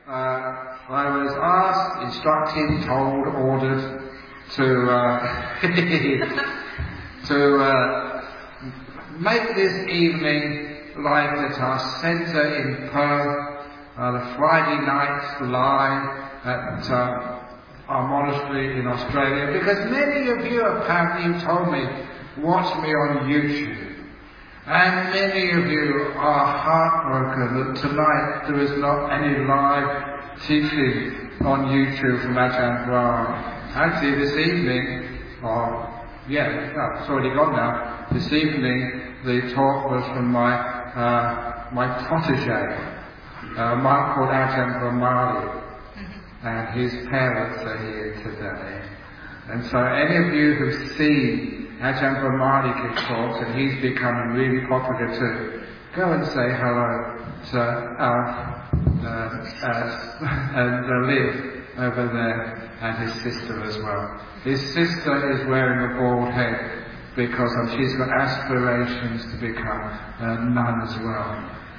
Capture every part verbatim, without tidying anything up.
uh, I was asked, instructed, told, ordered to uh, to uh, make this evening live at our centre in Perth, uh, the Friday night live at uh, our monastery in Australia, because many of you apparently told me watch me on YouTube. And many of you are heartbroken that tonight there is not any live teaching on YouTube from Ajahn Brahm. Actually this evening, or yeah, no, it's already gone now, this evening the talk was from my uh, my protege, a monk called Ajahn Brahmali, and his parents are here today. And so any of you who've seen Ajahn Brahmali give talks, and he's becoming really popular too, go and say hello to Alf uh, uh, and uh, Liv over there, and his sister as well. His sister is wearing a bald head because um, she's got aspirations to become a nun as well.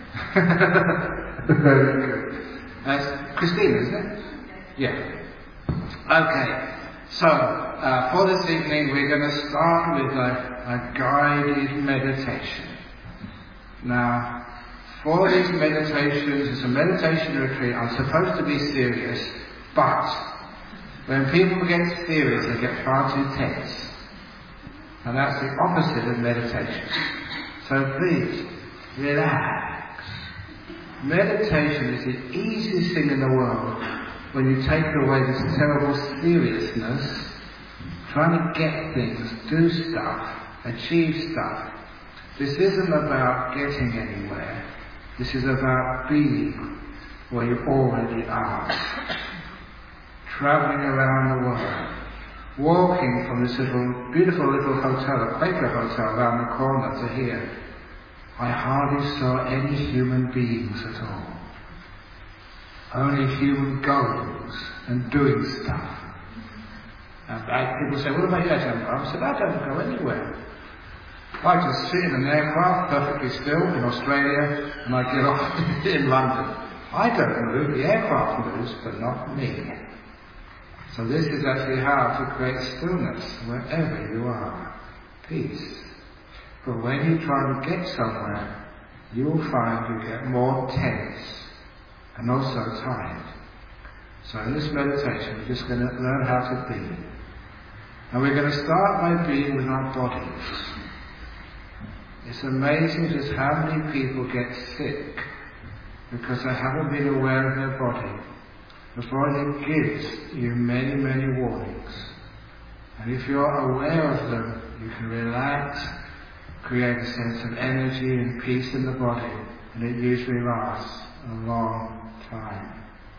Very good. That's Christina, isn't it? Yeah. Okay. So, uh, for this evening we're going to start with a, a guided meditation. Now, for these meditations, it's a meditation retreat. I'm supposed to be serious, but when people get serious, they get far too tense. And that's the opposite of meditation. So please, relax. Meditation is the easiest thing in the world. When you take away this terrible seriousness, trying to get things, do stuff, achieve stuff. This isn't about getting anywhere. This is about being where you already are. Travelling around the world, walking from this little, beautiful little hotel, a Quaker hotel around the corner to here. I hardly saw any human beings at all. Only human goings and doing stuff. And I, people say, what about you, Ajahn Brahm? I said, I don't go anywhere. I just sit in an aircraft, perfectly still, in Australia, and I get off in London. I don't move, the aircraft moves, but not me. So this is actually how to create stillness wherever you are. Peace. But when you try to get somewhere, you'll find you get more tense and also tired. So in this meditation, we're just going to learn how to be. And we're going to start by being with our bodies. It's amazing just how many people get sick because they haven't been aware of their body. The body gives you many, many warnings. And if you're aware of them, you can relax, create a sense of energy and peace in the body, and it usually lasts a long time.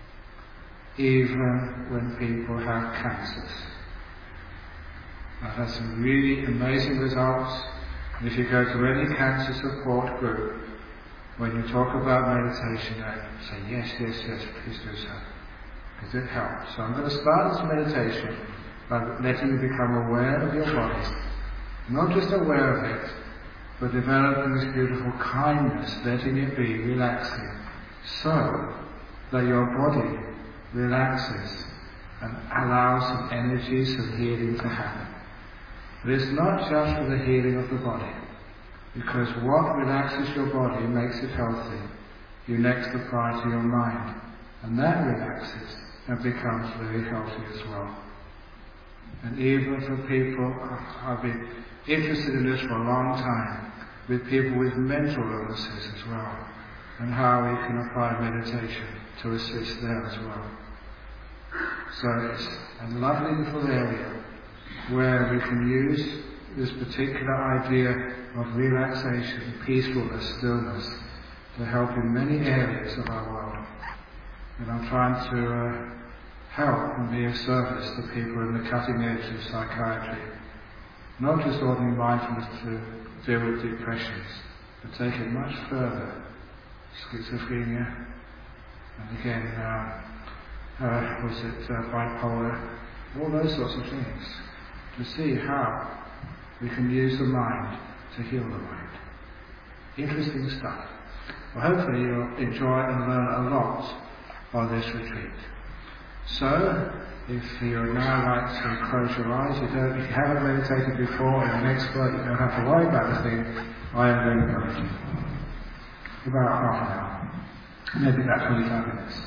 Even when people have cancers. I've had some really amazing results. And if you go to any cancer support group, when you talk about meditation, they say, yes, yes, yes, please do so. Because it helps. So I'm going to start this meditation by letting you become aware of your body. Not just aware of it, but developing this beautiful kindness, letting it be, relaxing. So that your body relaxes and allows some energy, some healing to happen. But it's not just for the healing of the body, because what relaxes your body makes it healthy. You next apply to your mind, and that relaxes and becomes very healthy as well. And even for people, I've been interested in this for a long time, with people with mental illnesses as well, and how we can apply meditation to assist there as well. So it's a lovely little area where we can use this particular idea of relaxation, peacefulness, stillness, to help in many areas of our world. And I'm trying to uh, help and be of service to people in the cutting edge of psychiatry. Not just ordinary mindfulness to deal with depressions, but take it much further. Schizophrenia, and again, uh, uh, was it uh, bipolar, all those sorts of things, to see how we can use the mind to heal the mind. Interesting stuff. Well, hopefully you'll enjoy and learn a lot on this retreat. So, if you're now like to close your eyes, you don't, if you haven't meditated before and an expert, you don't have to worry about the thing. I am going to go about half an hour, maybe about twenty-five minutes.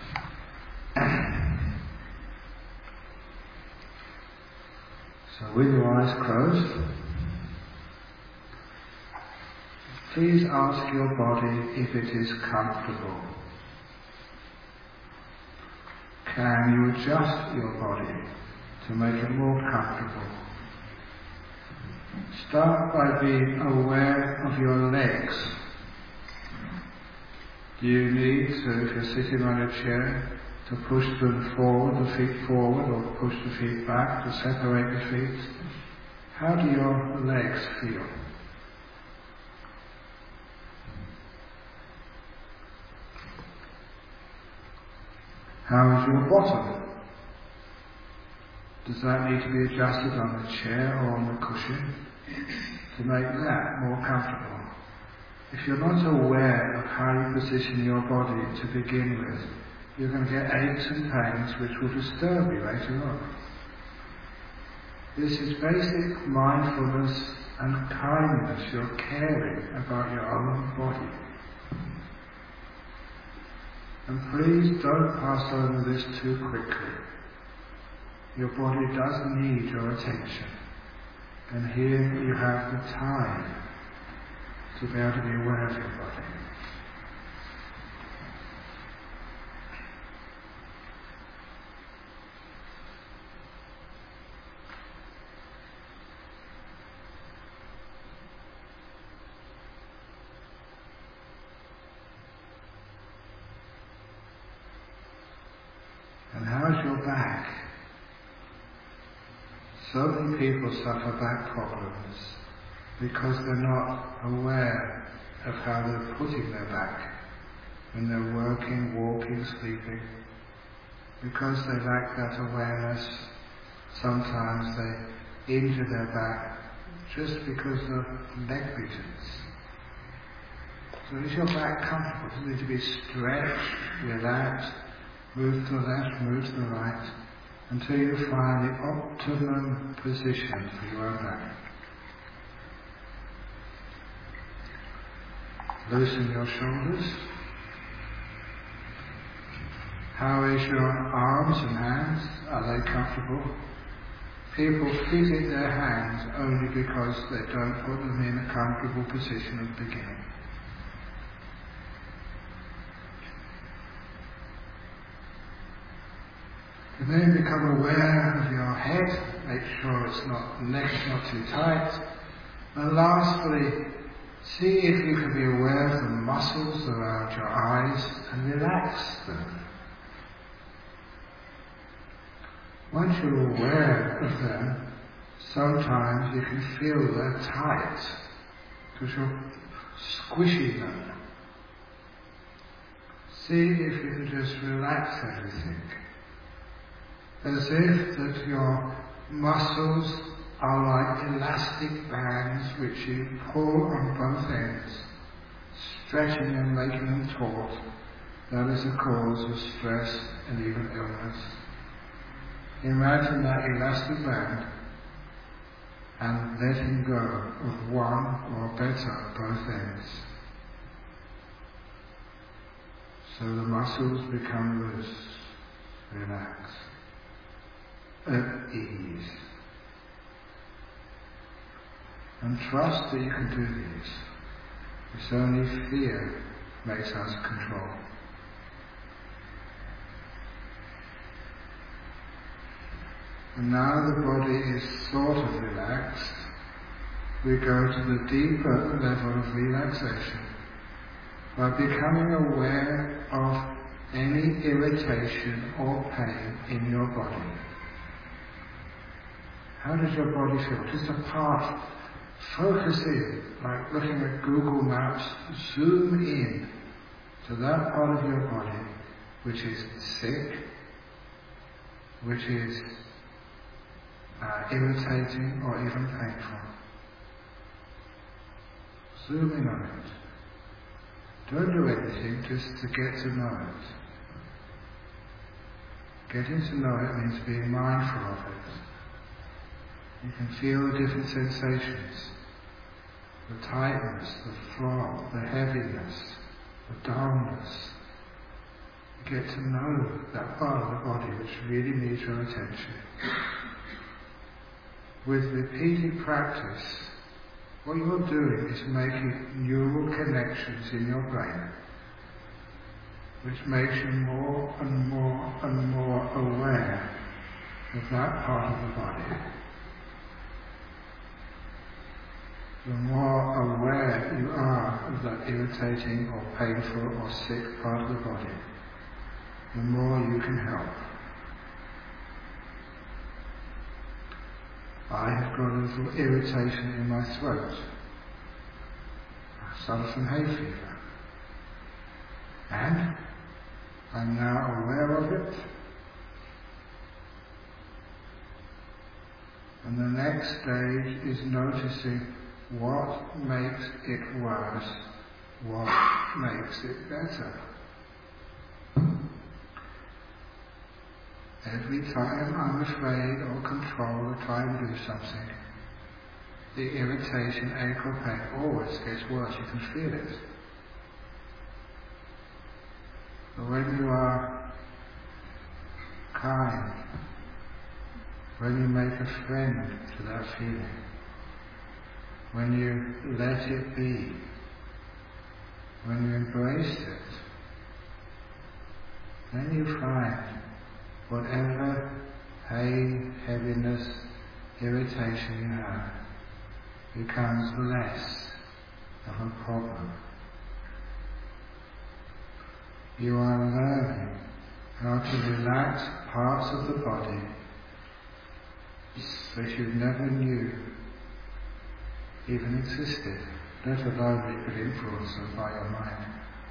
So with your eyes closed, please ask your body if it is comfortable. Can you adjust your body to make it more comfortable? Start by being aware of your legs. Do you need to, if you're sitting on a chair, to push them forward, the feet forward, or push the feet back to separate the feet? How do your legs feel? How is your bottom? Does that need to be adjusted on the chair or on the cushion to make that more comfortable? If you're not aware of how you position your body to begin with, you're going to get aches and pains which will disturb you later on. This is basic mindfulness and kindness. You're caring about your own body. And please don't pass over this too quickly. Your body does need your attention. And here you have the time to be able to be aware of your body. And how's your back? So many people suffer back problems because they're not aware of how they're putting their back when they're working, walking, sleeping. Because they lack that awareness, sometimes they injure their back just because of negligence. So is your back comfortable? Does it need to be stretched, relaxed, move to the left, move to the right, until you find the optimum position for your own back. Loosen your shoulders. How is your arms and hands? Are they comfortable? People visit their hands only because they don't put them in a comfortable position at the beginning. And then become aware of your head, make sure it's not, neck's not too tight. And lastly, see if you can be aware of the muscles around your eyes and relax them. Once you're aware of them, sometimes you can feel they're tight because you're squishing them. See if you can just relax everything. As if that your muscles are like elastic bands which you pull on both ends, stretching them, making them taut. That is a cause of stress and even illness. Imagine that elastic band and letting go of one or better both ends. So the muscles become loose, relaxed, at ease. And trust that you can do this. It's only fear makes us control. And now the body is sort of relaxed. We go to the deeper level of relaxation by becoming aware of any irritation or pain in your body. How does your body feel? Just a part. Focus in, like looking at Google Maps, zoom in to that part of your body which is sick, which is uh, irritating or even painful. Zoom in on it. Don't do anything, just to get to know it. Getting to know it means being mindful of it. You can feel the different sensations, the tightness, the throb, the heaviness, the dullness. You get to know that part of the body which really needs your attention. With repeated practice, what you're doing is making neural connections in your brain, which makes you more and more and more aware of that part of the body. The more aware you are of that irritating or painful or sick part of the body, the more you can help. I have got a little irritation in my throat. I suffer from hay fever. And I'm now aware of it. And the next stage is noticing what makes it worse, what makes it better. Every time I'm afraid or control or try and do something, the irritation, ache or pain always gets worse. You can feel it. But when you are kind, when you make a friend to that feeling, when you let it be, when you embrace it, then you find whatever pain, heaviness, irritation you have becomes less of a problem. You are learning how to relax parts of the body that you never knew even existed, let alone be could influence them by your mind.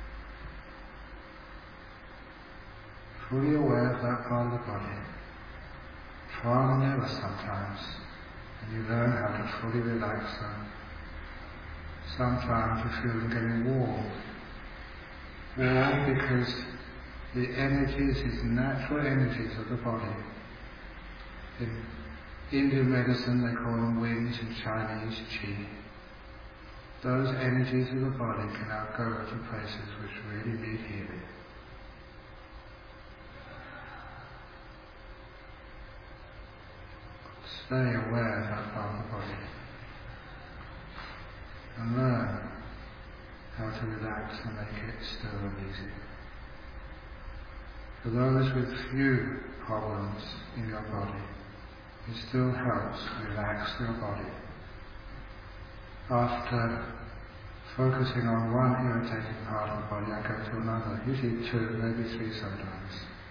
Fully aware of that part of the body, trial and error sometimes, and you learn how to fully relax them. Sometimes you feel them getting warm. Warm because the energies, these natural energies of the body. In Indian medicine they call them winds, in Chinese qi. Those energies of the body can now go to places which really need healing. Stay aware of that part of the body and learn how to relax and make it still and easy. For those with few problems in your body, it still helps relax your body. After focusing on one irritating part of the body, I go to another, usually two, maybe three sometimes,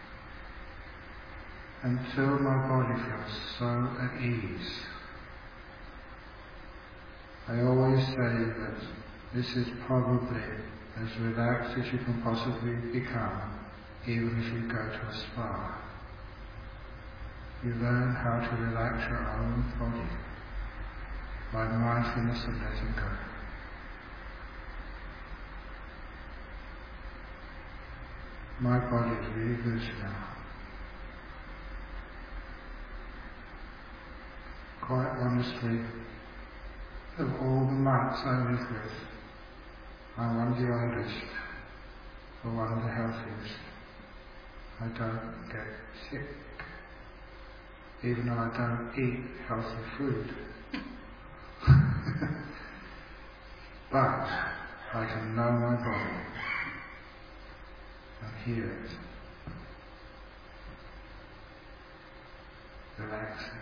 until my body feels so at ease. I always say that this is probably as relaxed as you can possibly become, even if you go to a spa. You learn how to relax your own body by mindfulness and letting go. My body is really loose now. Quite honestly, of all the mats I live with, I'm one of the oldest, or one of the healthiest. I don't get sick, even though I don't eat healthy food. But I can know my body and hear it. Relaxing.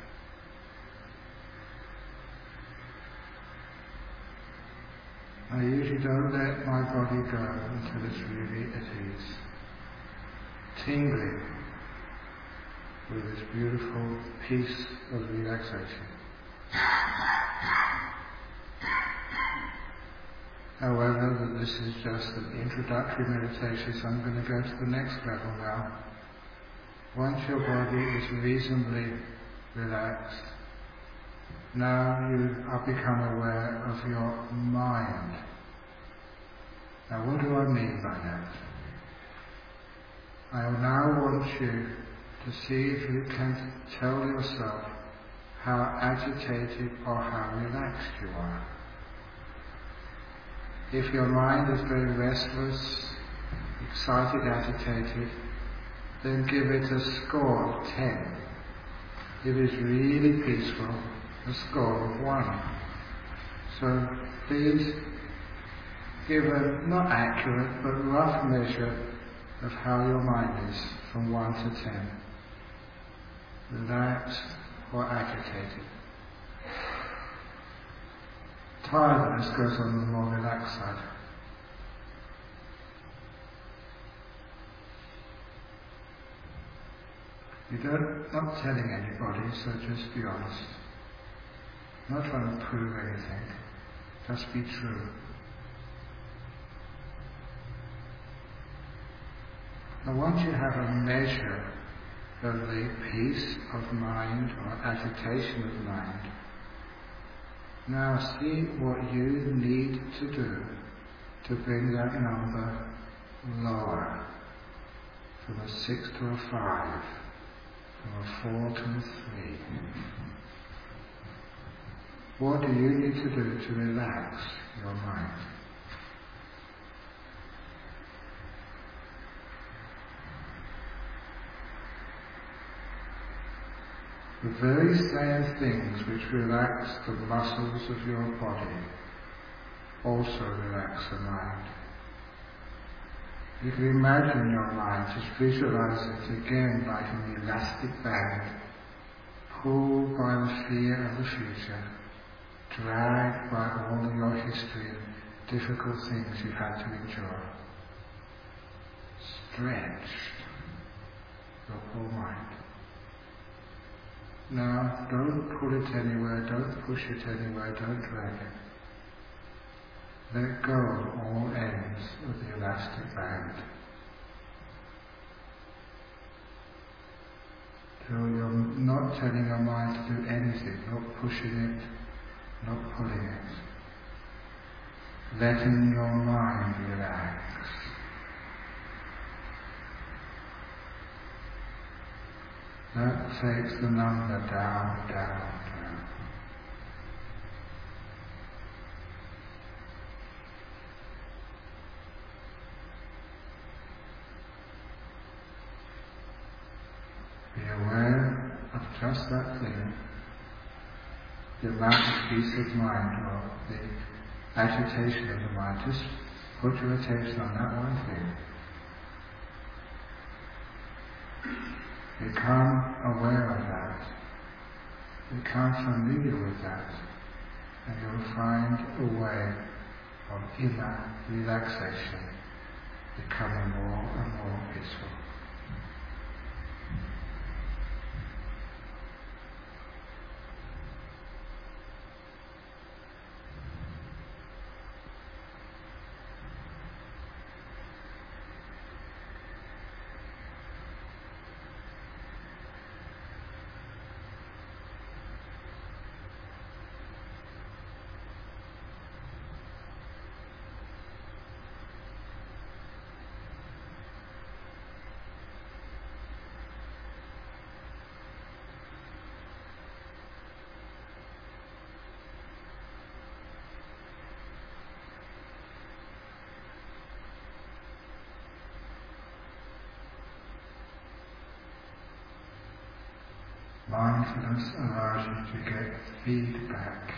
I usually don't let my body go until it's really at ease, tingling with this beautiful peace of relaxation. However, that this is just an introductory meditation, so I'm going to go to the next level now. Once your body is reasonably relaxed, now you are become aware of your mind. Now what do I mean by that? I now want you to see if you can tell yourself how agitated or how relaxed you are. If your mind is very restless, excited, agitated, then give it a score of ten. If it's really peaceful, a score of one. So please give a not accurate but rough measure of how your mind is from one to ten. Relaxed or agitated. Tiredness goes on the more relaxed side. You don't, not telling anybody, so just be honest. Not trying to prove anything, just be true. Now once you have a measure of the peace of mind or agitation of mind, now see what you need to do to bring that number lower, from a six to a five, from a four to a three. What do you need to do to relax your mind? The very same things which relax the muscles of your body also relax the mind. You can imagine your mind, just visualize it again like an elastic band, pulled by the fear of the future, dragged by all of your history and difficult things you've had to endure. Stretched your poor mind. Now, don't pull it anywhere, don't push it anywhere, don't drag it. Let go of all ends of the elastic band. So you're not telling your mind to do anything, not pushing it, not pulling it. Letting your mind relax. That takes the number down, down, down. Be aware of just that thing, the amount of peace of mind or the agitation of the mind. Just put your attention on that one thing. Become aware of that. Become familiar with that. And you'll find a way of inner relaxation, becoming more and more peaceful. Mindfulness allows you to get feedback.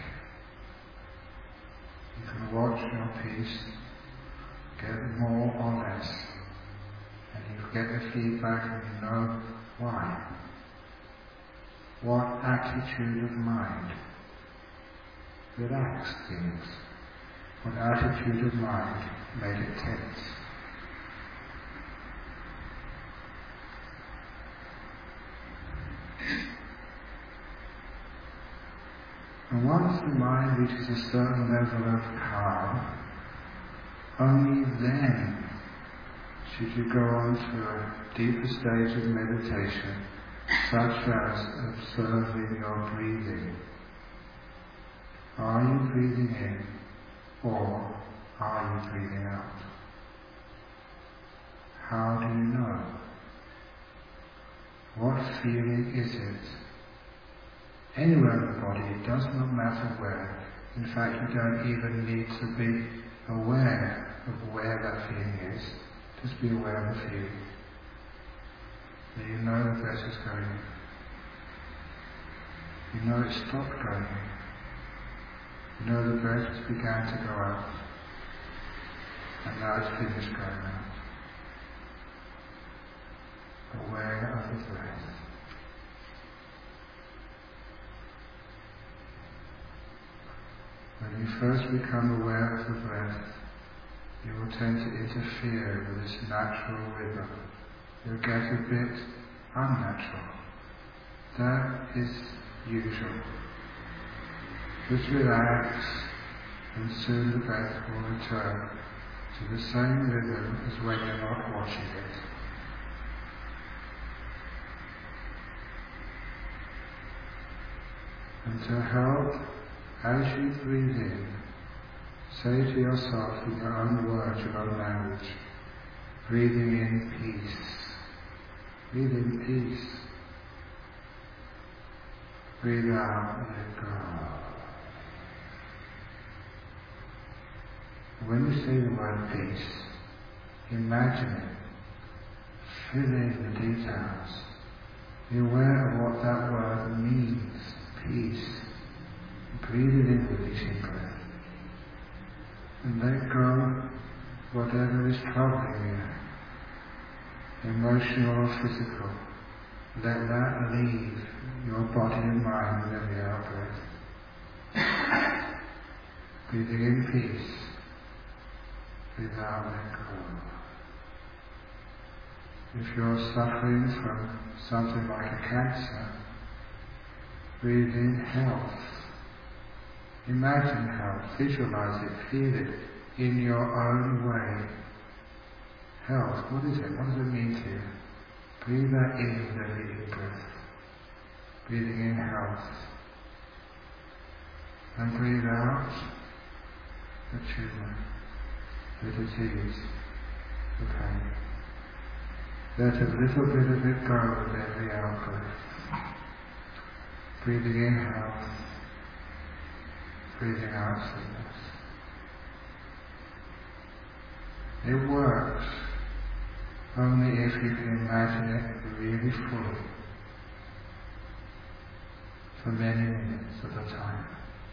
You can watch your piece, get more or less, and you get the feedback and you know why. What attitude of mind relaxed things? What attitude of mind made it tense? And once the mind reaches a certain level of calm, only then should you go on to a deeper stage of meditation, such as observing your breathing. Are you breathing in, or are you breathing out? How do you know? What feeling is it? Anywhere in the body, it does not matter where. In fact, you don't even need to be aware of where that feeling is. Just be aware of the feeling. Then you know the breath is going in. You know it stopped going in. You know the breath has began to go out. And now it's finished going out. Aware of the breath. When you first become aware of the breath, you will tend to interfere with this natural rhythm. You'll get a bit unnatural. That is usual. Just relax, and soon the breath will return to the same rhythm as when you're not watching it. And to help, as you breathe in, say to yourself in your own words, your own language, breathing in peace. Breathe in peace. Breathe out, let go. When you say the word peace, imagine it. Fill in the details. Be aware of what that word means. Peace. Breathe it in with each in-breath. And let go whatever is troubling you, emotional or physical. Let that leave your body and mind with every out-breath. Breathing in peace. Breathe out, let go. If you're suffering from something like a cancer, breathe in health. Imagine health, visualize it, feel it in your own way. Health, what is it? What does it mean to you? Breathe that in with every in-breath. Breathing in health. And breathe out the tumour, the disease, the pain. Let a little bit of it go with every out-breath. Breathing in health, breathing out sickness. It works only if you can imagine it really fully for many minutes at a time.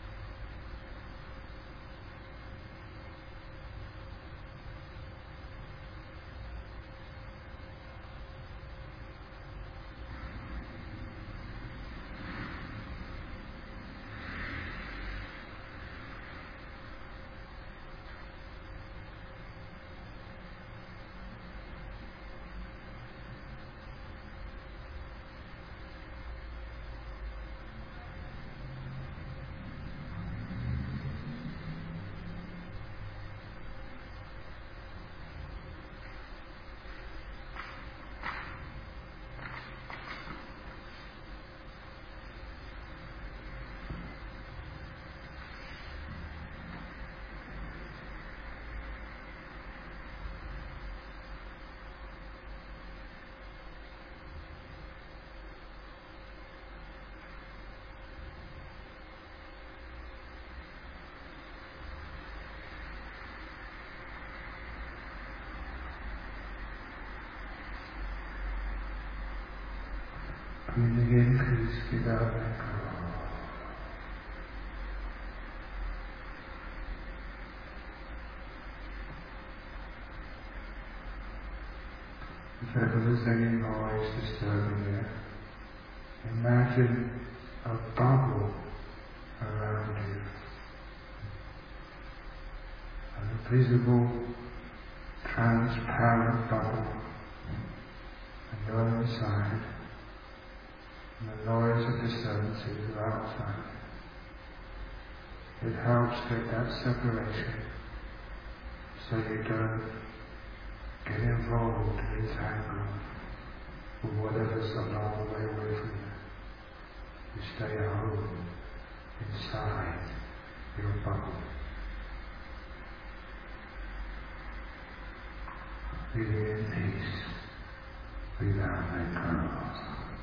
Breathing in peace, breathe out, let go. If ever there's any noise disturbing you, imagine a bubble around you. A visible, transparent bubble. And you're inside. And the noise of disturbances are outside. It helps get that separation so you don't get involved and entangled with whatever's a long way away from you. You stay at home, inside your bubble. Breathing in peace, breathe out, let go.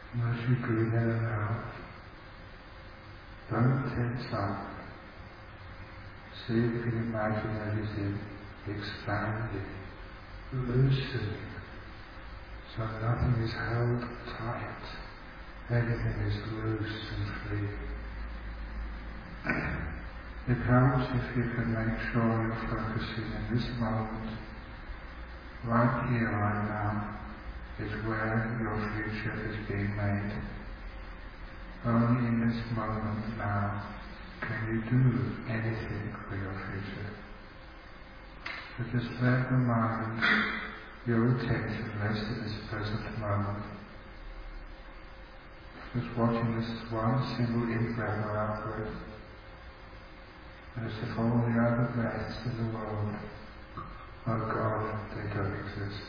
And as you breathe in and out, don't tense up. See if you can imagine everything expanding, loosening, so nothing is held tight. Everything is loose and free. It helps if you can make sure you're focusing in this moment, right here, right now, is where your future is being made. Only in this moment now can you do anything for your future. So just let the mind, your attention rest in this present moment. Just watching this one single in-breath or out-breath. As if all the other breaths in the world, oh God, they don't exist.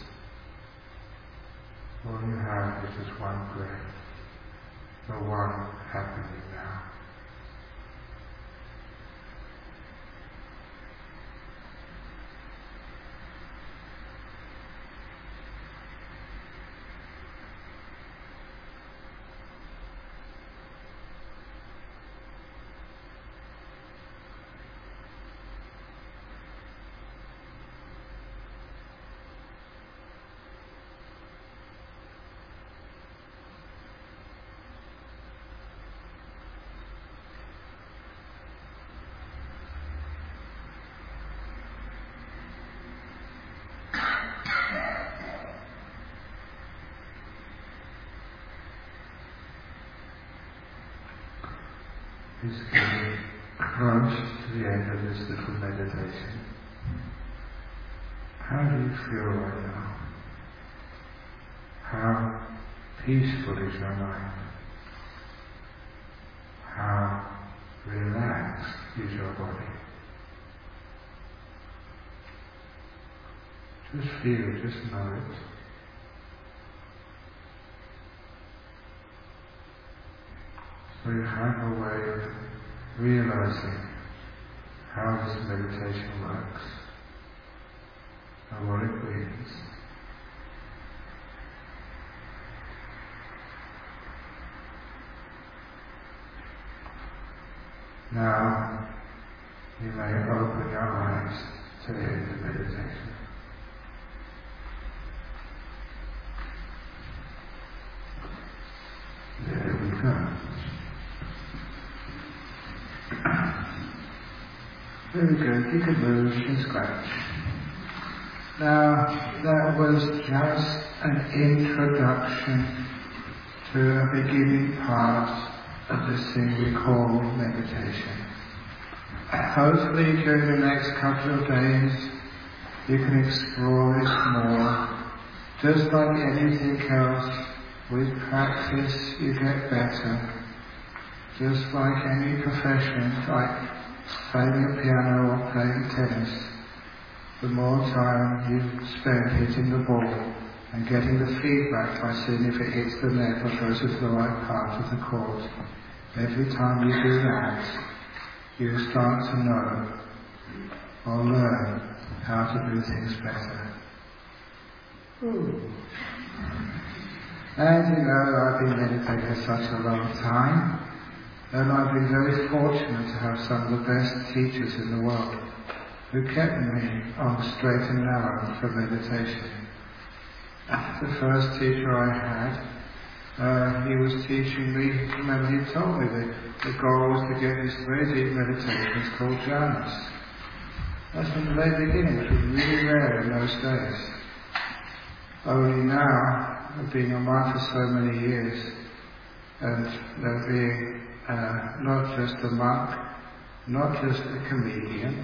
All you have is just one breath, the one happening now. Is getting close to the end of this little meditation. How do you feel right now? How peaceful is your mind? How relaxed is your body? Just feel, just know it. So you have a way of realizing how this meditation works and what it means. Now you may open your eyes to end the meditation. There we go. Very good, you can move and scratch. Now, that was just an introduction to a beginning part of this thing we call meditation. Hopefully during the next couple of days you can explore it more. Just like anything else, with practice you get better. Just like any profession, like playing the piano or playing tennis, the more time you spend hitting the ball and getting the feedback by seeing if it hits the net or goes into the right part of the court, every time you do that, you start to know or learn how to do things better. Ooh. And you know, I've been meditating for such a long time, and I've been very fortunate to have some of the best teachers in the world who kept me on the straight and narrow for meditation. The first teacher I had, uh, he was teaching me, remember he told me that the goal was to get this very deep meditation, it's called jhanas. That's from the very beginning, which was really rare in those days. Only now, I've been a monk for so many years, and uh, being uh, not just a monk, not just a comedian.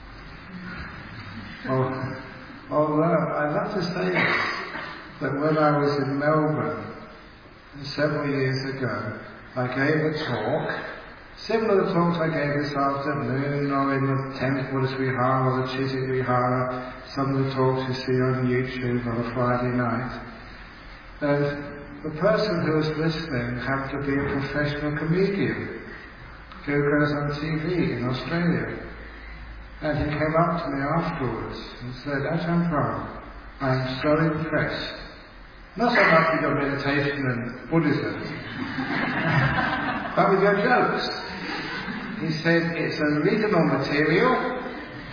Oh, although I love to say this, that when I was in Melbourne several years ago, I gave a talk, similar to talks I gave this afternoon, or in the temple at Vihara or the Chiswick Vihara, some of the talks you see on YouTube on a Friday night. And the person who was listening happened to be a professional comedian who goes on T V in Australia. And he came up to me afterwards and said, Ajahn Brahm, I am so impressed. Not so much with your meditation and Buddhism, but with your jokes. He said it's original material,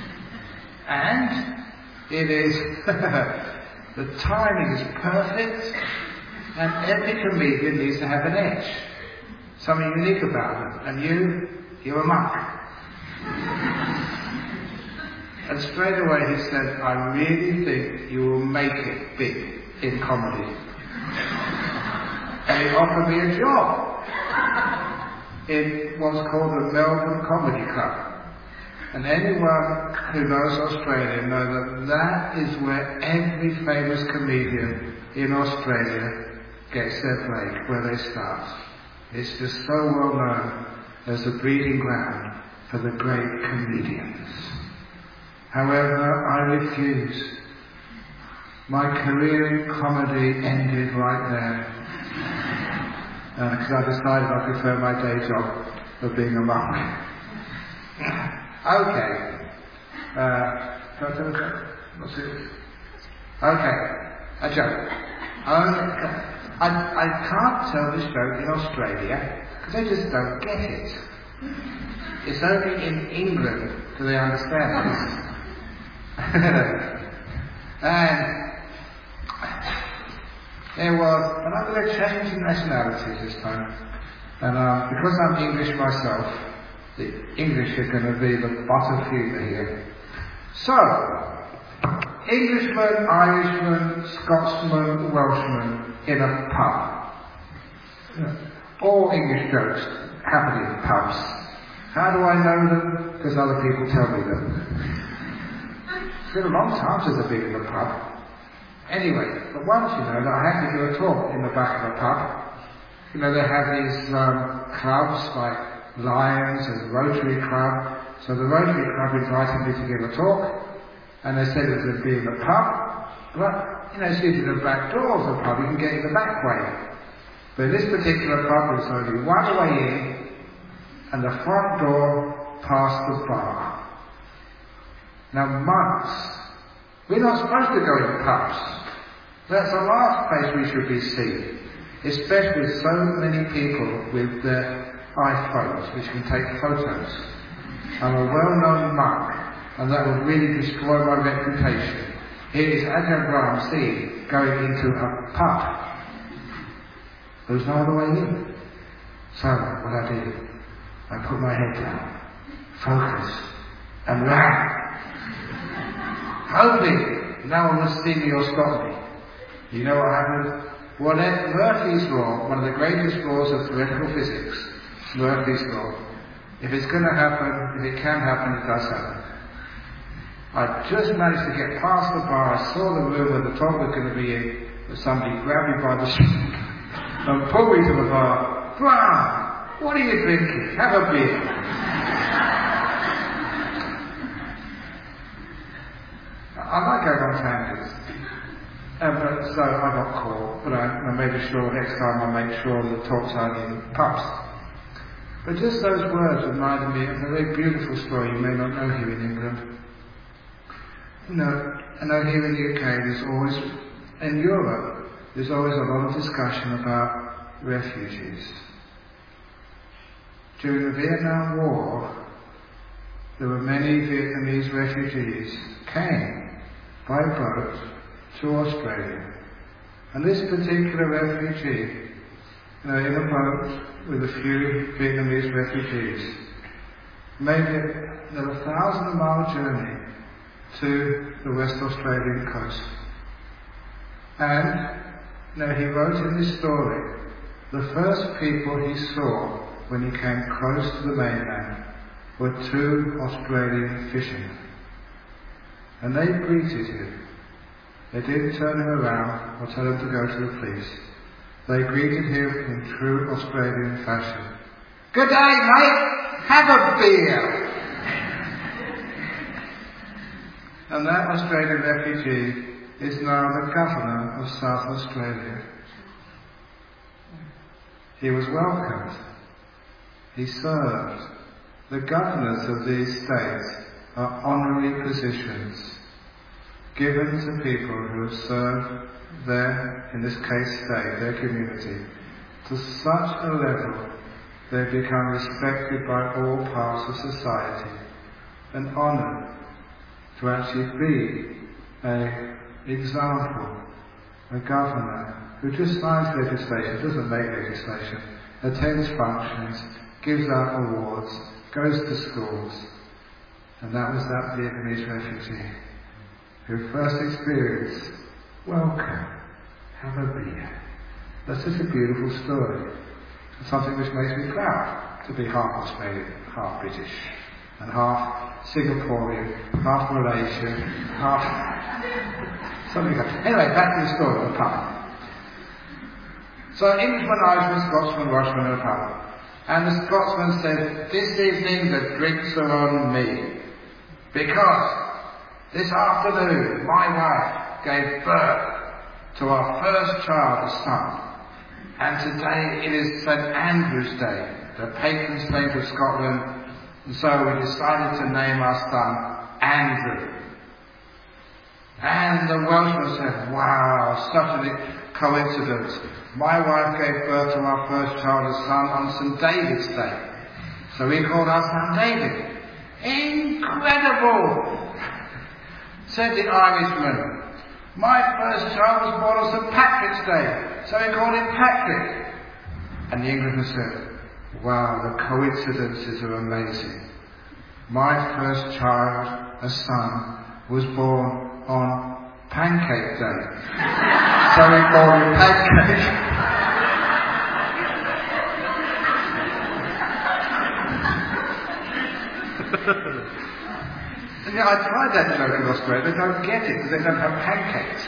and it is, the timing is perfect, and every comedian needs to have an edge. Something unique about them. And you, you're a monk. And straight away he said, I really think you will make it big in comedy. And he offered me a job in what's called the Melbourne Comedy Club. And anyone who knows Australia knows that that is where every famous comedian in Australia gets their break, where they start. It's just so well known as the breeding ground for the great comedians. However, I refuse. My career in comedy ended right there. Because uh, I decided I prefer my day job of being a monk. Okay. Uh, what's it? Okay. A joke. Um, I, I can't tell this joke in Australia because they just don't get it. It's only in England do they understand this. And there was, and I'm going to change the nationalities this time. And um, because I'm English myself, the English are going to be the butt of humour here. So, Englishman, Irishman, Scotsman, Welshman in a pub. All English jokes happen in pubs. How do I know them? Because other people tell me them. It's been a long time since I've been in a pub. Anyway, but once you know that I had to do a talk in the back of a pub. You know, they have these um, clubs like Lions and Rotary Club. So the Rotary Club invited me to give a talk, and they said it would be in the pub. But, you know, it's usually the back door of the pub, you can get in the back way. But in this particular pub, there's only one way in, and the front door past the bar. Now, monks, we're not supposed to go in pubs. That's the last place we should be seen. Especially with so many people with their iPhones, which can take photos. I'm a well-known monk, and that would really destroy my reputation. Here is Ajahn Brahm Singh going into a pub. There's no other way in. So, what I did, I put my head down, focused, and ran. Hoping no one would see me or stop me. You know what happened? Well, then, Murphy's Law, one of the greatest laws of theoretical physics, Murphy's Law. If it's going to happen, if it can happen, it does happen. I just managed to get past the bar. I saw the room where the talk was going to be in, but somebody grabbed me by the shoulder and pulled me to the bar. Brahm, what are you drinking? Have a beer. I like going on tangents. Uh, but, so I got caught, but I, I made sure next time I make sure the talks aren't in pubs. But just those words reminded me of a very beautiful story you may not know here in England. You know, I know here in the U K there's always, in Europe, there's always a lot of discussion about refugees. During the Vietnam War, there were many Vietnamese refugees came by boat to Australia. And this particular refugee, you know, in a boat with a few Vietnamese refugees, made it a thousand mile journey to the West Australian coast. And, you know, he wrote in his story, the first people he saw when he came close to the mainland were two Australian fishermen. And they greeted him. They didn't turn him around or tell him to go to the police. They greeted him in true Australian fashion. Good day, mate! Have a beer! And that Australian refugee is now the governor of South Australia. He was welcomed. He served. The governors of these states are honorary positions given to people who have served their, in this case state, their community, to such a level they've become respected by all parts of society and honoured to actually be an example, a governor who just signs legislation, doesn't make legislation, attends functions, gives out awards, goes to schools. And that was that Vietnamese refugee who first experienced, welcome, have a beer. That's just a beautiful story. It's something which makes me proud to be half Australian, half British, and half Singaporean, half Malaysian, half something like that. Anyway, back to the story of the pub. So Englishman, Irishman, Scotsman, Welshman in a pub. And the Scotsman said, this evening the drinks are on me. Because this afternoon my wife gave birth to our first child, a son. And today it is Saint Andrew's Day, the patron saint of Scotland. And so we decided to name our son Andrew. And the Welshman said, wow, such a coincidence. My wife gave birth to our first child, a son, on Saint David's Day. So we called our son David. Incredible! Said the Irishman. My first child was born on Saint Patrick's Day, so we called him Patrick. And the Englishman said, wow, the coincidences are amazing. My first child, a son, was born on Pancake Day, so we called him Pancake. And yeah, I tried that joke in Australia, they don't get it because they don't have pancakes.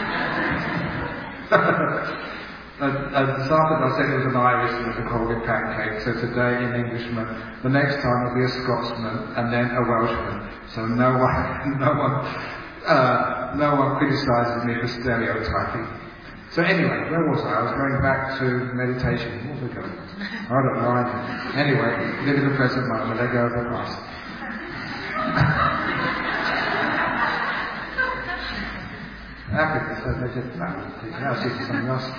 and, and this afternoon I said it was an Irishman who called it pancake, so today an Englishman, the next time it'll be a Scotsman, and then a Welshman. So no one, no one, uh, no one criticises me for stereotyping. So anyway, where was I? I was going back to meditation. What was I going? I don't know either. Anyway, live in the present moment, let go of the past. Happiness, so they just, no, now see something else.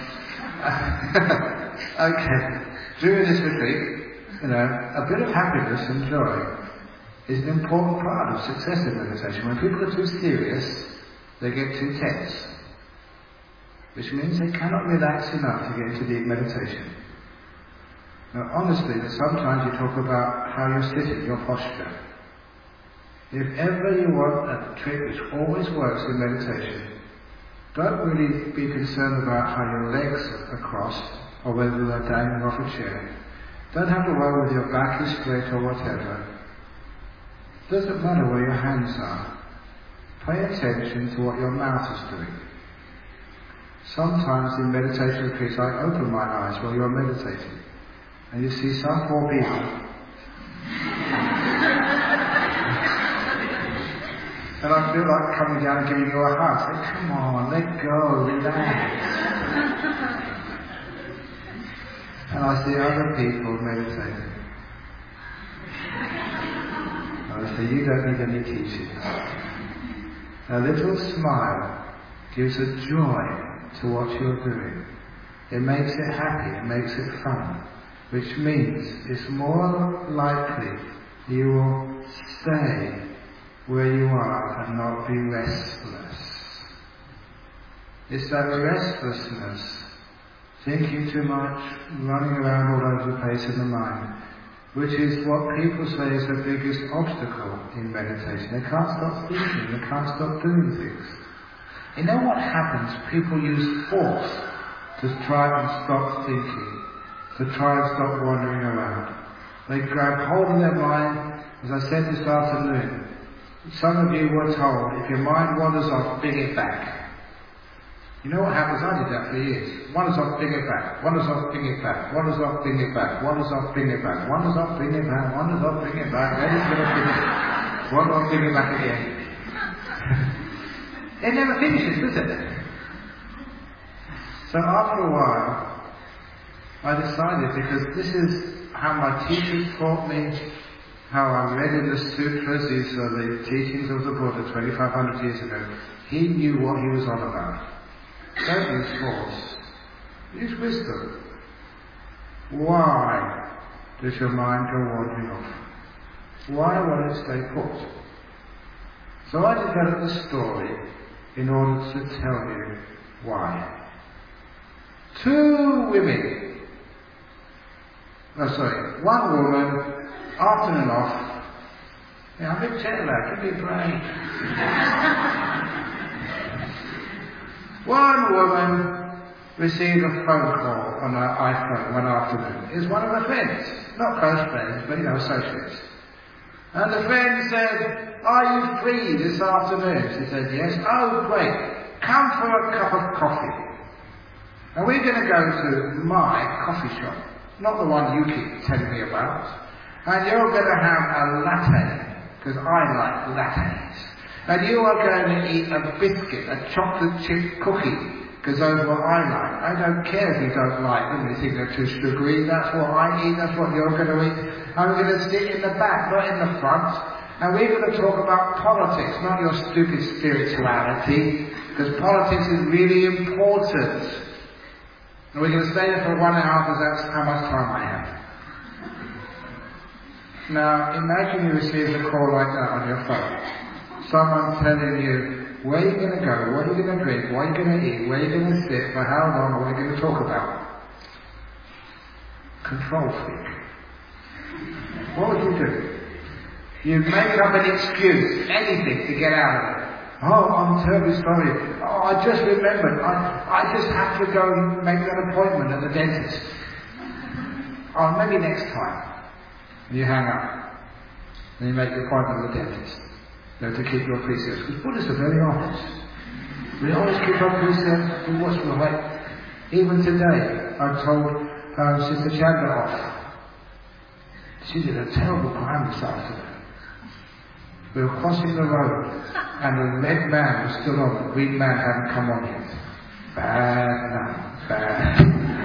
Okay, during this retreat, you know, a bit of happiness and joy is an important part of successive meditation. When people are too serious, they get too tense, which means they cannot relax enough to get into deep meditation. Now, honestly, sometimes you talk about how you're sitting, your posture. If ever you want a trick which always works in meditation, don't really be concerned about how your legs are crossed or whether they're dangling off a chair. Don't have to worry whether your back is straight or whatever. Doesn't matter where your hands are. Pay attention to what your mouth is doing. Sometimes in meditation retreats I open my eyes while you're meditating and you see some poor people and I feel like coming down and giving you a hug. Say, come on, let go, relax. And I see other people meditating. And I say, you don't need any teaching. A little smile gives a joy to what you're doing. It makes it happy, it makes it fun. Which means it's more likely you will stay where you are and not be restless. It's that restlessness, thinking too much, running around all over the place in the mind, which is what people say is the biggest obstacle in meditation. They can't stop thinking, they can't stop doing things. You know what happens? People use force to try and stop thinking, to try and stop wandering around. They grab hold of their mind, as I said this afternoon. Some of you were told, if your mind wanders off, bring it back. You know what happens? I did that for years. Wanders off, bring it back. Wanders off, bring it back. Wanders off, bring it back. Wanders off, bring it back. Wanders off, bring it back. Wanders off, bring it back. Then it's going to finish. Wanders off, bring it back again. It never finishes, does it? So after a while, I decided, because this is how my teachers taught me, how I read in the sutras, these are the teachings of the Buddha twenty-five hundred years ago. He knew what he was on about. Don't use force. Use wisdom. Why does your mind go wandering off? Why won't it stay put? So I developed the story in order to tell you why. Two women, no sorry, one woman, afternoon off. Yeah, I'm a bit jet lagged, give me a break. One woman received a phone call on her iPhone one afternoon. It was one of her friends, not close friends, but you know, associates. And the friend said, "Are you free this afternoon?" She said, "Yes." "Oh, great. Come for a cup of coffee. And we're going to go to my coffee shop, not the one you keep telling me about. And you're going to have a latte, because I like lattes. And you are going to eat a biscuit, a chocolate chip cookie, because those are what I like. I don't care if you don't like them, you think they're too sugary. That's what I eat, that's what you're going to eat. I'm going to sit in the back, not in the front. And we're going to talk about politics, not your stupid spirituality, because politics is really important. And we're going to stay there for one and a half, because that's how much time I have. Now, imagine you receive a call like that on your phone. Someone telling you where you're going to go, what you're going to drink, what you're going to eat, where you're going to sit, for how long, what you're going to talk about. Control freak. What would you do? You'd make up an excuse, anything, to get out of it. "Oh, I'm terribly sorry. Oh, I just remembered. I, I just have to go and make an appointment at the dentist. Oh, maybe next time." And you hang up. And you make the appointment at the dentist. You know, to keep your precepts. Because Buddhists are very honest. We always keep our precepts and what's right. Even today, I told um, Sister Chandra off. She did a terrible crime this afternoon. We were crossing the road, and the red man was still on. The green man hadn't come on yet. Bad enough, bad.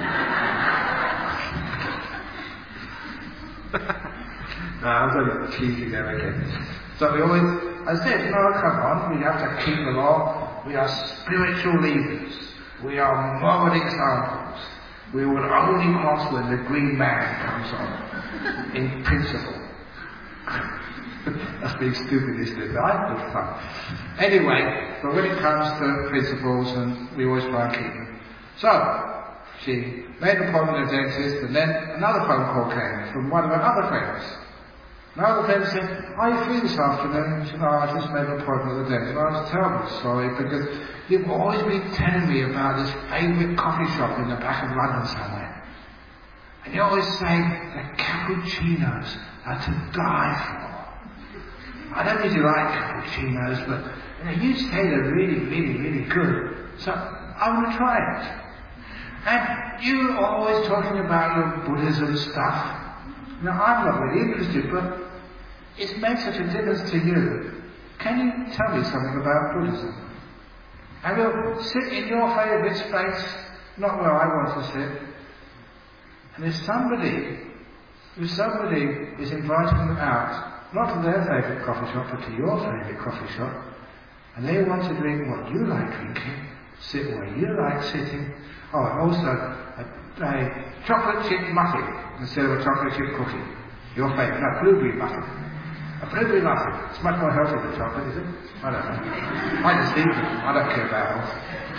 No, I was only teasing them again. So we always, I said, no, come on, we have to keep the law. We are spiritual leaders. We are moral examples. We will only cross when the green man comes on, in principle. That's being stupid, isn't it? But I have good fun. Anyway, but when it comes to principles, and we always try and keep them. So, she made an appointment at the dentist, and then another phone call came from one of her other friends. Another friend said, "Are you free this afternoon?" She said, "No, I just made an appointment at the dentist." I was terribly sorry, because you've always been telling me about this favourite coffee shop in the back of London somewhere. And you always say that cappuccinos are to die for. I don't usually like cappuccinos, but you, know, you say they're really, really, really good. So I want to try it. And you are always talking about your Buddhism stuff. Now I'm not really interested, but it makes such a difference to you. Can you tell me something about Buddhism? And we'll sit in your favourite space, not where I want to sit. And if somebody, if somebody is inviting them out, not to their favourite coffee shop, but to your favourite coffee shop, and they want to drink what you like drinking, sit where you like sitting, oh, and also a, a chocolate chip muffin instead of a chocolate chip cookie. Your favourite, no, blueberry muffin. A blueberry muffin. It's much more healthy than chocolate, is it? I don't know. I just eat them. I don't care about health.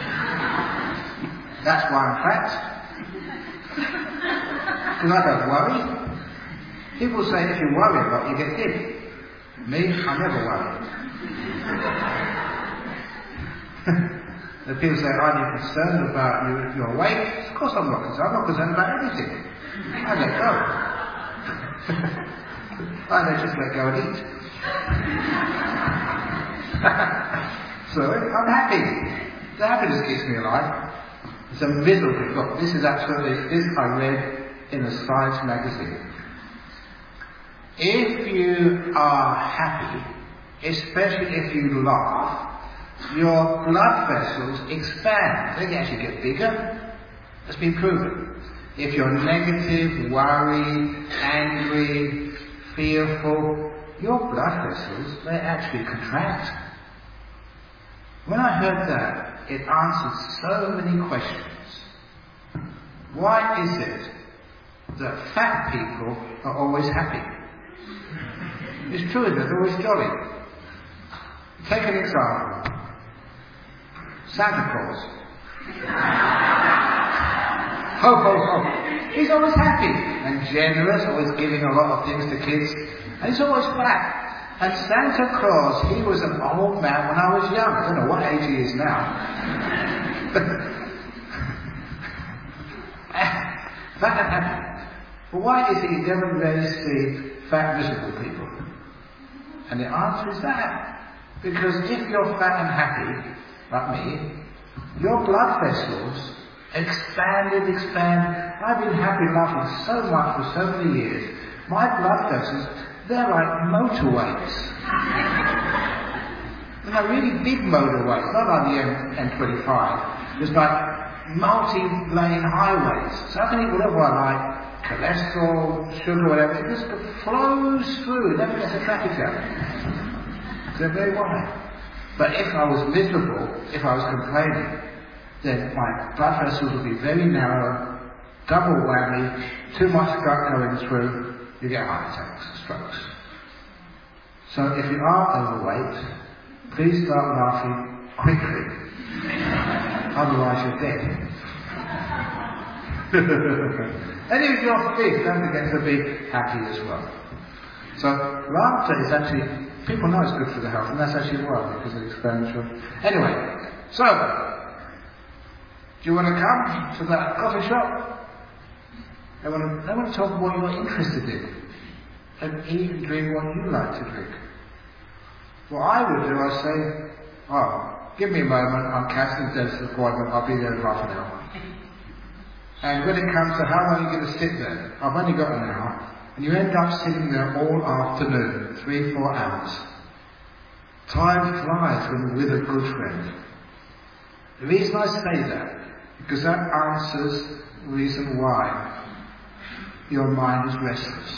That's why I'm fat. Because I don't worry. People say if you worry a lot, you get thin. Me, I never worry. The people say, "Are you concerned about you, your weight?" Of course I'm not concerned. I'm not concerned about anything. I let go. I let just let go and eat. So I'm happy. The happiness keeps me alive. It's a miserable book. This is absolutely, this I read in a science magazine. If you are happy, especially if you laugh, your blood vessels expand. They actually get bigger. It's been proven. If you're negative, worried, angry, fearful, your blood vessels, they actually contract. When I heard that, it answered so many questions. Why is it that fat people are always happy? It's true that they're always jolly. Take an example. Santa Claus. Ho, ho, ho. He's always happy and generous, always giving a lot of things to kids, and he's always fat. And Santa Claus, he was an old man when I was young. I don't know what age he is now. Fat and happy. But why is it you never really see fat, miserable people? And the answer is that. Because if you're fat and happy, like me, your blood vessels expand and expand. I've been happy laughing so much for so many years. My blood vessels, they're like motorways. They're like really big motorways, not like the M twenty-five. There's like multi-lane highways. So I can eat whatever I like, cholesterol, sugar, whatever. It just flows through. It never gets a traffic jam. They're very wide. But if I was miserable, if I was complaining, then my blood vessels would be very narrow, double whammy, too much gut going through, you get heart attacks, strokes. So if you are overweight, please start laughing quickly. Otherwise you're dead. And if you're big, don't forget to be happy as well. So laughter is actually, people know it's good for the health, and that's actually why, because it's experiential. Anyway, so, do you want to come to that coffee shop? They want to, they want to talk about what you're interested in, and eat and drink what you like to drink. What I would do, I say, oh, give me a moment, I'm cancelling the dentist appointment, I'll be there in half an hour. And when it comes to how long you're going to sit there, I've only got an hour, and you end up sitting there all afternoon, three, four hours. Time flies when you're with a good friend. The reason I say that, because that answers the reason why your mind is restless.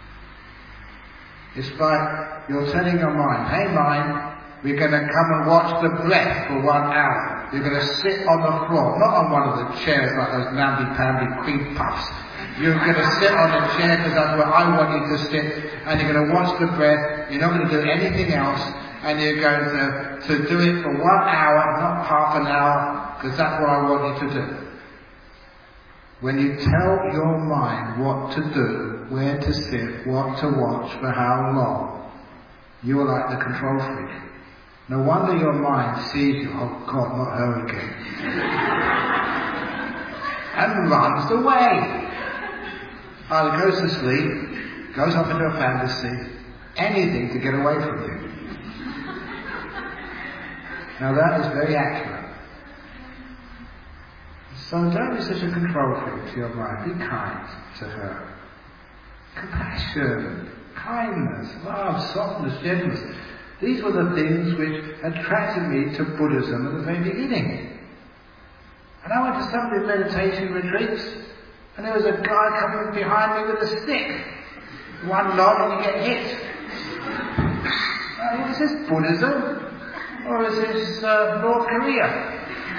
It's like you're telling your mind, hey mind, we're going to come and watch the breath for one hour. You're going to sit on the floor, not on one of the chairs like those namby-pamby cream puffs. You're going to sit on a chair because that's where I want you to sit, and you're going to watch the breath. You're not going to do anything else, and you're going to, to do it for one hour, not half an hour, because that's what I want you to do. When you tell your mind what to do, where to sit, what to watch, for how long, you're like the control freak. No wonder your mind sees you, oh God, not her again, and runs away. Either goes to sleep, goes off into a fantasy, anything to get away from you. Now that is very accurate. So don't be such a control freak to your mind. Be kind to her. Compassion, kindness, love, softness, gentleness. These were the things which attracted me to Buddhism at the very beginning. And I went to some of these meditation retreats, and there was a guy coming behind me with a stick. One nod and you get hit. Uh, is this Buddhism? Or is this uh, North Korea?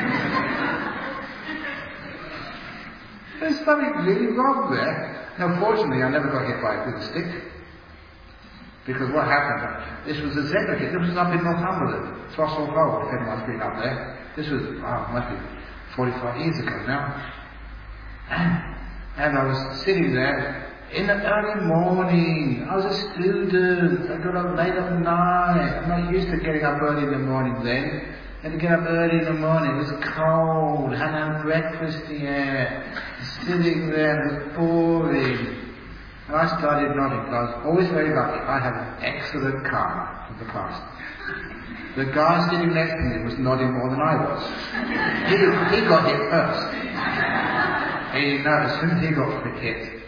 There's something really wrong there. Now fortunately I never got hit by with a stick. Because what happened, this was a Zen retreat, this was up in Northumberland, Throstle Hole, if anyone's been up there. This was, oh, must be forty-five years ago now. And, and I was sitting there in the early morning. I was a student, I got up late at night. I'm not used to getting up early in the morning then. I had to get up early in the morning, it was cold, hadn't had breakfast yet. Sitting there, it was boring. And I started nodding. I was always very lucky. I had an excellent karma from the past. The guy sitting next to me was nodding more than I was. He, he got hit first. And you know, as soon as he got hit,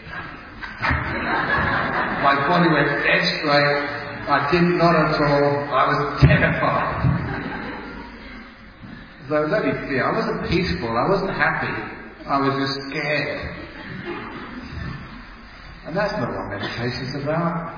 my body went dead straight. I didn't nod at all. I was terrified. So I was only fear. I wasn't peaceful. I wasn't happy. I was just scared. And that's not what meditation's about.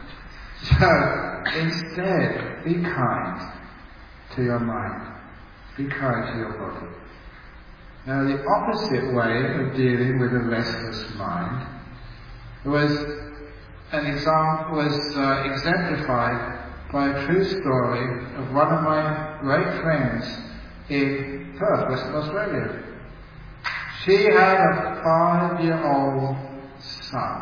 So, instead, be kind to your mind. Be kind to your body. Now, the opposite way of dealing with a restless mind was an example was uh, exemplified by a true story of one of my great friends in Perth, Western Australia. She had a five-year-old son,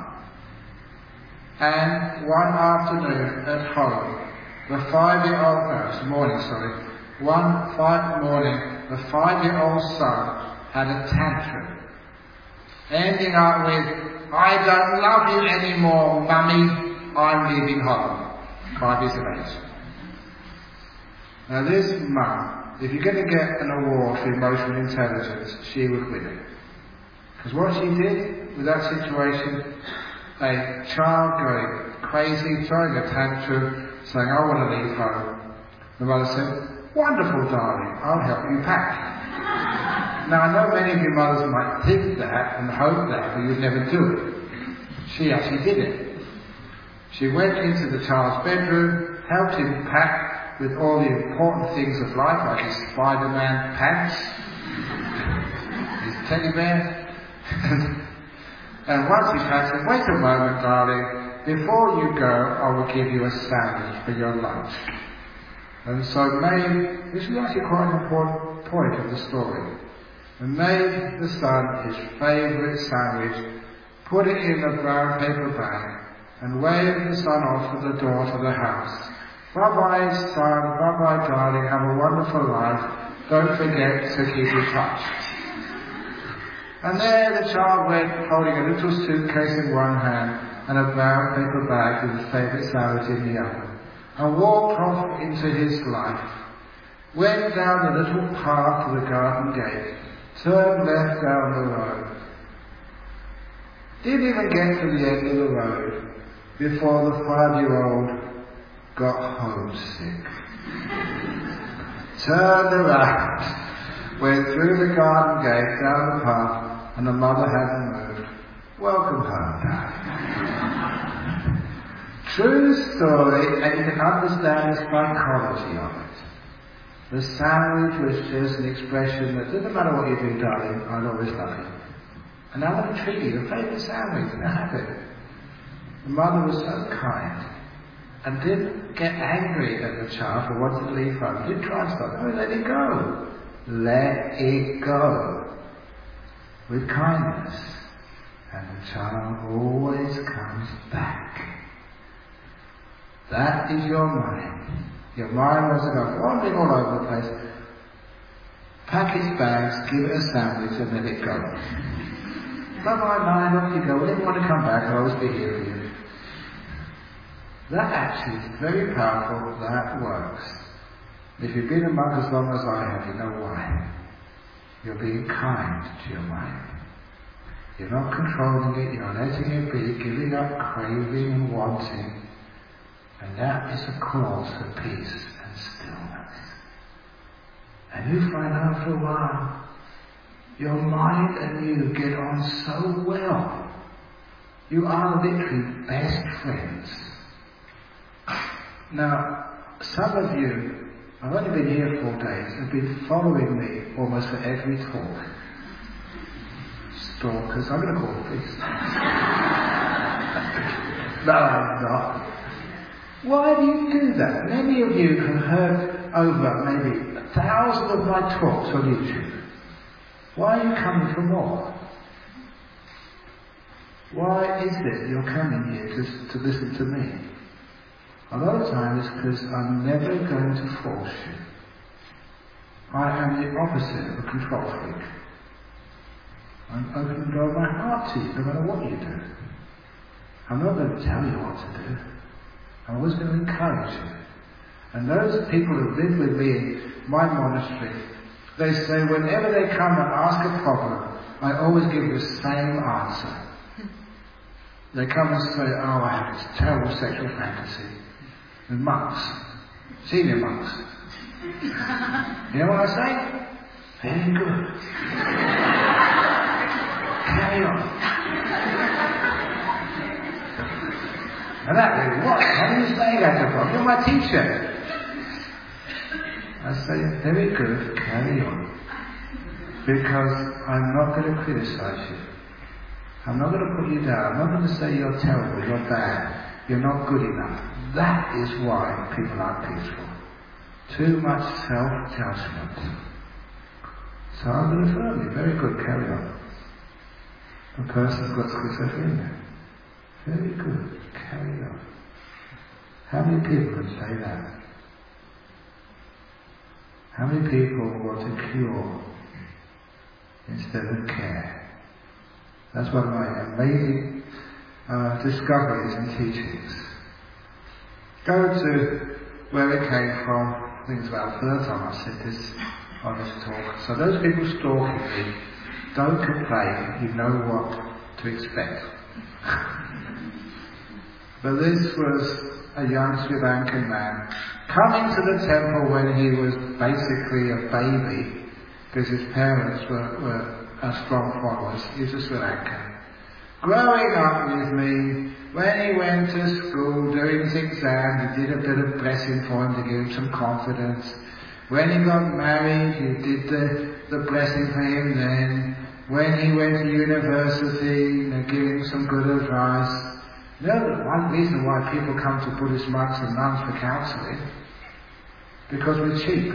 and one afternoon at home, the five-year-old, no, it's morning, sorry, one five morning, the five-year-old son had a tantrum, ending up with, "I don't love you anymore, Mummy, I'm leaving home." Five years of age. Now this mum, if you're going to get an award for emotional intelligence, she would win it. Because what she did with that situation, a child going crazy, throwing a tantrum, saying, "I want to leave home." The mother said, "Wonderful, darling, I'll help you pack." Now I know many of you mothers might think that and hope that, but you'd never do it. She actually did it. She went into the child's bedroom, helped him pack with all the important things of life, like his Spider-Man pants, his teddy bear. And once he packed it, "Wait a moment, darling, before you go, I will give you a sandwich for your lunch." And so made, this is actually quite an important point of the story, and made the son his favourite sandwich, put it in a brown paper bag, and waved the son off to the door to the house. "Bye-bye, son, bye-bye, darling, have a wonderful life, don't forget to keep in touch." And there the child went, holding a little suitcase in one hand and a brown paper bag with his favourite sandwich in the other, and walked off into his life, went down the little path to the garden gate, turned left down the road, didn't even get to the end of the road before the five-year-old got homesick. Turned around, went through the garden gate, down the path, and the mother hadn't moved. "Welcome home, darling." True story, and you can understand the psychology of it. The sandwich was just an expression that doesn't matter what you do, darling, I'll always love you. And I'm going to treat you, your favourite sandwich, and have it. The mother was so kind, and didn't get angry at the child for wanting to leave home. Didn't try and stop it. Oh, let it go. Let it go. With kindness. And the child always comes back. That is your mind. Your mind wants to go wandering all over the place. Pack its bags, give it a sandwich, and let it go. Bye-bye, mind, off you go. Whenever you want to come back, I'll always be here for you. That actually is very powerful. That works. If you've been a monk as long as I have, you know why. You're being kind to your mind. You're not controlling it, you're letting it be, giving up craving and wanting. And that is a cause for peace and stillness. And you find after a while, your mind and you get on so well. You are literally best friends. Now, some of you, I've only been here four days, have been following me almost for every talk. Stalkers, I'm going to call the police. No, I'm not. Why do you do that? Many of you have heard over maybe a thousand of my talks on YouTube. Why are you coming for more? Why is it you're coming here to, to listen to me? A lot of times it's because I'm never going to force you. I am the opposite of a control freak. I'm open the door of my heart to you, no matter what you do. I'm not going to tell you what to do. I'm always going to encourage you. And those people who live with me in my monastery, they say whenever they come and ask a problem, I always give the same answer. They come and say, "Oh, I have this terrible sexual fantasy." With monks, senior monks. You know what I say? Very good. Carry on. And that really, what? How are you saying that from? You're my teacher. I say, very good, carry on. Because I'm not going to criticize you. I'm not going to put you down. I'm not going to say you're terrible, you're bad, you're not good enough. That is why people aren't peaceful. Too much self-judgment. So I'm going to affirm you. Very good, carry on. The person's got schizophrenia. Very good, carry on. How many people can say that? How many people want to cure instead of care? That's one of my amazing uh, discoveries and teachings. Go to where it came from. I think it's about the third time I've said this on this talk. So those people stalking me, don't complain, you know what to expect. But this was a young Sri Lankan man coming to the temple when he was basically a baby, because his parents were, were uh, strong followers. He was a Sri Lankan. Growing up with me, when he went to school, doing his exam, he did a bit of blessing for him to give him some confidence. When he got married, he did the, the blessing for him then. When he went to university, you know, giving him some good advice. You know, one reason why people come to Buddhist monks and nuns for counselling, because we're cheap.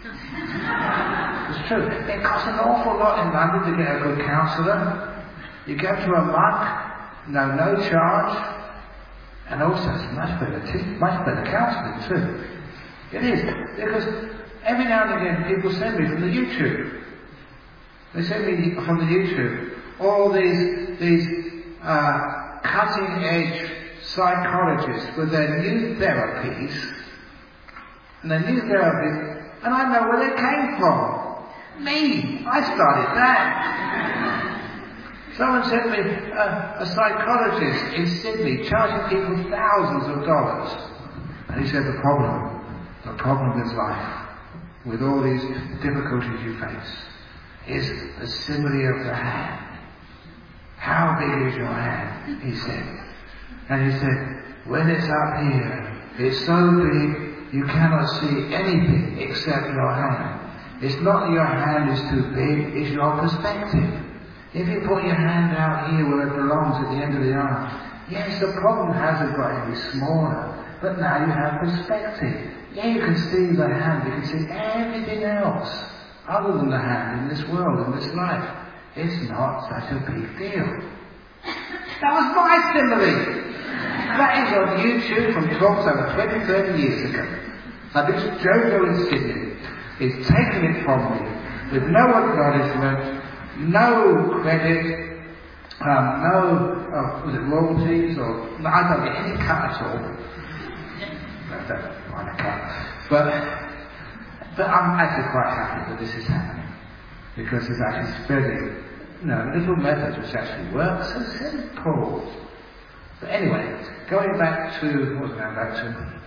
It's true. It costs an awful lot in London to get a good counsellor. You go to a monk, no, no charge, and also it's much better, t- much better counselling too. It is, because every now and again people send me from the YouTube. They send me from the YouTube all these these uh, cutting-edge psychologists with their new therapies, and their new therapies, and I know where they came from. Me, I started that. Someone sent me a, a psychologist in Sydney charging people thousands of dollars. And he said the problem, the problem with life, with all these difficulties you face, is the simile of the hand. How big is your hand? He said. And he said, when it's up here, it's so big you cannot see anything except your hand. It's not that your hand is too big, it's your perspective. If you put your hand out here where it belongs at the end of the arm, yes, the problem hasn't got any smaller, but now you have perspective. Yeah, you can see the hand, you can see everything else other than the hand in this world, in this life. It's not such a big deal. That was my simile. That is on YouTube from talks over twenty, thirty years ago. Now this Jojo in Sydney is taking it from me with no acknowledgement, no credit, um, no, uh, was it royalties, or, no, I don't get any cut at all. I don't mind a cut. But, but I'm actually quite happy that this is happening. Because it's actually spreading, you know, little methods which actually work, so simple. But anyway, going back to, what was I going back to?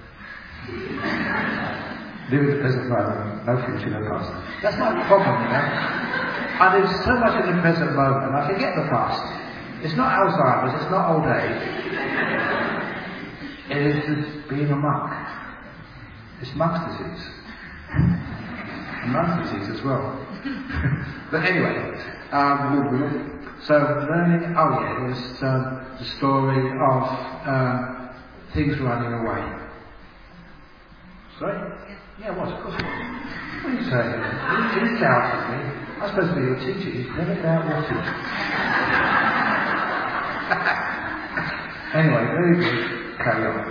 Living the present moment, no future, no past. That's my problem, you know. I live so much in the present moment, I forget the past. It's not Alzheimer's, it's not old age. It is just being a monk. It's monk's disease. And monk's disease as well. But anyway, um, so learning, oh yeah, it was um, the story of um, things running away. Sorry? Yeah, it was, of course it was. What are you saying? You, you doubted me. I'm supposed to be your teacher. You never doubt your teacher. Anyway, very good. Carry on.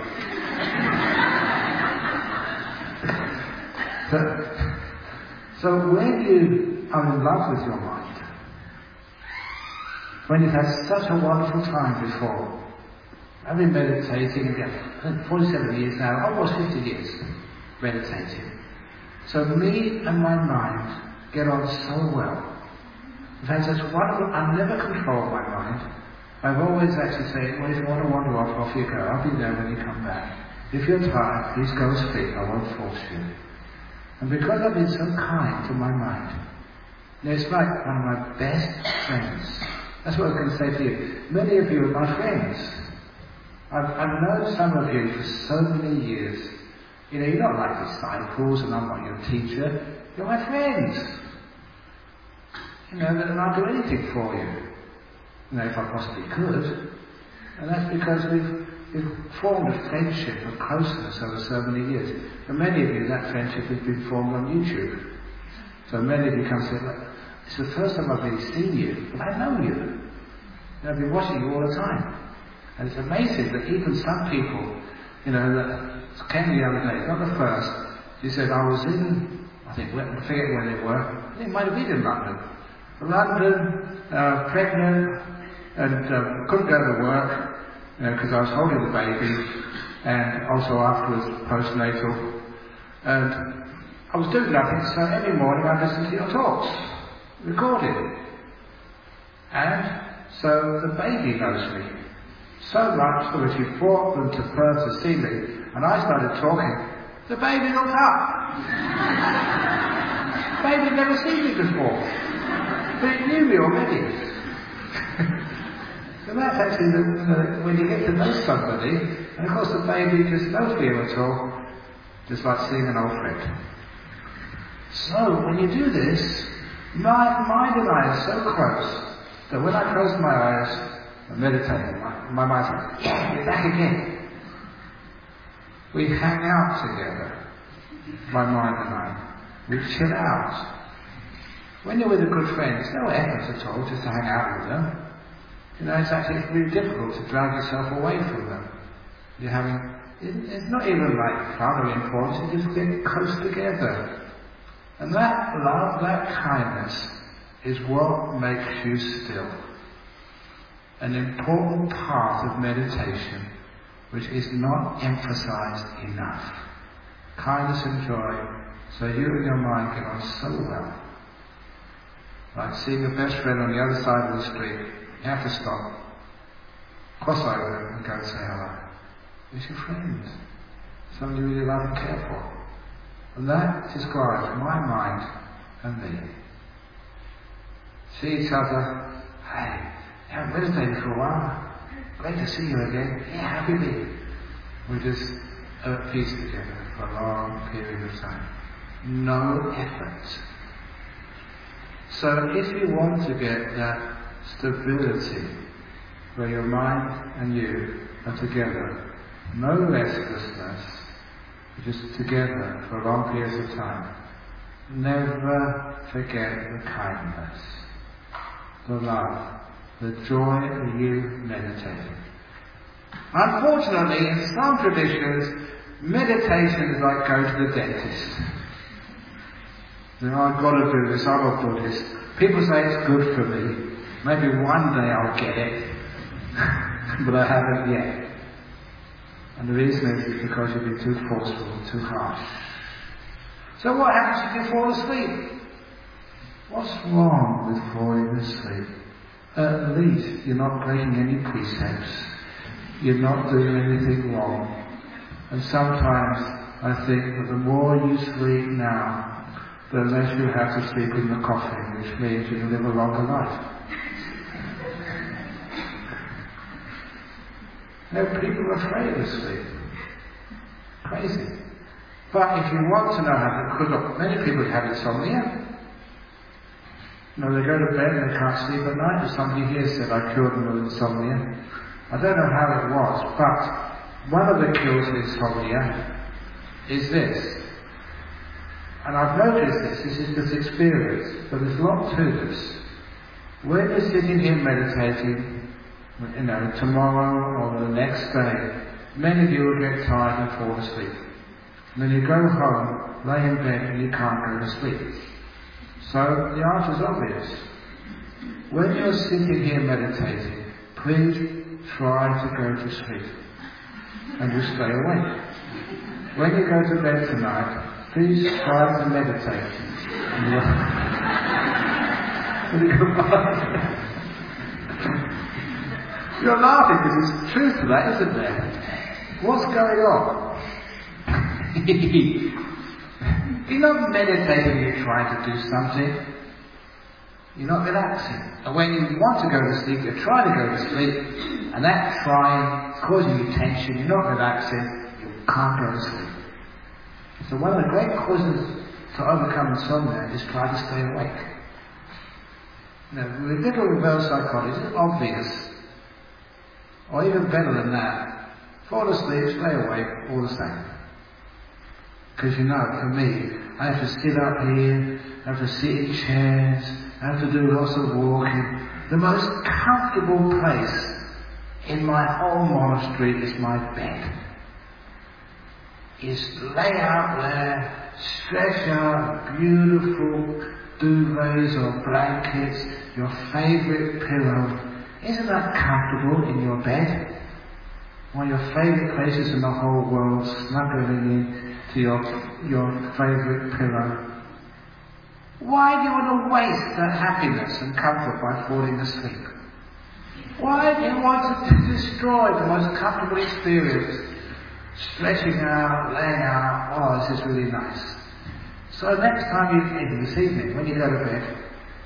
so, so when you are in love with your mind, when you've had such a wonderful time before, I've been meditating again, forty-seven years now, almost fifty years meditating. So me and my mind get on so well. In fact, it's wonderful. I never control my mind. I've always actually said, well, if you want to wander off, off you go. I'll be there when you come back. If you're tired, please go sleep. I won't force you. And because I've been so kind to my mind, you know, it's like one of my best friends. That's what I can say to you. Many of you are my friends. I've, I've known some of you for so many years. You know, you're not like disciples, and I'm not your teacher. You're my friends. You know, and I'll do anything for you. You know, if I possibly could. And that's because we've, we've formed a friendship, a closeness over so many years. For many of you, that friendship has been formed on YouTube. So many of you come and say, look, it's the first time I've really seen you, but I know you. And I've been watching you all the time. And it's amazing that even some people, you know, that came the other day, not the first, she said, I was in, I think, I forget where they were, I think it might have been in London. London, uh, pregnant, and um, couldn't go to work, because you know, I was holding the baby, and also afterwards postnatal. And I was doing nothing, so every morning I listened to your talks, recorded. And so the baby knows me. So much that when she brought them to Perth to see me, and I started talking, the baby looked up. The baby had never seen me before. But it knew me already. So that's actually the, the, when you get to know somebody, and of course the baby just no fear at all, just like seeing an old friend. So when you do this, my mind and I are so close that when I close my eyes and meditate, my, my mind says, yeah, you're back again. We hang out together, my mind and I. We chill out. When you're with a good friend, it's no effort at all just to hang out with them. You know, it's actually really difficult to drag yourself away from them. You're having, it, it's not even like fun or important, you just get close together. And that love, that kindness, is what makes you still. An important part of meditation, which is not emphasized enough. Kindness and joy, so you and your mind get on so well. Like seeing a best friend on the other side of the street, you have to stop, cross over and go and say hello. It's your friend, someone you really love and care for. And that describes my mind and me. See each other, hey, you haven't meditated for a while, great to see you again, yeah, how have you been? We're just at peace together for a long period of time. No effort. So if you want to get that stability where your mind and you are together, no restlessness, just together for long periods of time, never forget the kindness, the love, the joy of you meditating. Unfortunately, in some traditions, meditation is like going to the dentist. You know, I've got to do this, I'm a Buddhist. People say it's good for me. Maybe one day I'll get it. But I haven't yet. And the reason is because you've been too forceful, too harsh. So what happens if you fall asleep? What's wrong with falling asleep? At least you're not breaking any precepts. You're not doing anything wrong. And sometimes I think that the more you sleep now, the less you have to sleep in the coffin, which means you can live a longer life. No, people are afraid of sleep. Crazy. But if you want to know how to, because look, many people have insomnia. You know, they go to bed and they can't sleep at night. Somebody here said I cured them of insomnia. I don't know how it was, but one of the cures of insomnia is this. And I've noticed this, this is just experience, but there's a lot to this. When you're sitting here meditating, you know, tomorrow or the next day, many of you will get tired and fall asleep. And then you go home, lay in bed and you can't go to sleep. So the answer is obvious. When you're sitting here meditating, please try to go to sleep. And you stay awake. When you go to bed tonight, please try to meditate. You're laughing because there's truth to that, isn't there? What's going on? You're not meditating, you're trying to do something. You're not relaxing. And when you want to go to sleep, you're trying to go to sleep, and that trying is causing you tension, you're not relaxing, you can't go to sleep. So one of the great causes to overcome insomnia is try to stay awake. Now, with little reverse psychology, it's obvious, or even better than that, fall asleep, stay awake, all the same. Because you know, for me, I have to sit up here, I have to sit in chairs, I have to do lots of walking. The most comfortable place in my whole monastery is my bed. Is lay out there, stretch out beautiful duvets or blankets, your favourite pillow. Isn't that comfortable in your bed? One of your favourite places in the whole world, snuggling in to your, your favourite pillow. Why do you want to waste that happiness and comfort by falling asleep? Why do you want to destroy the most comfortable experience? Stretching out, laying out, oh, this is really nice. So next time you, even this evening, when you go to bed,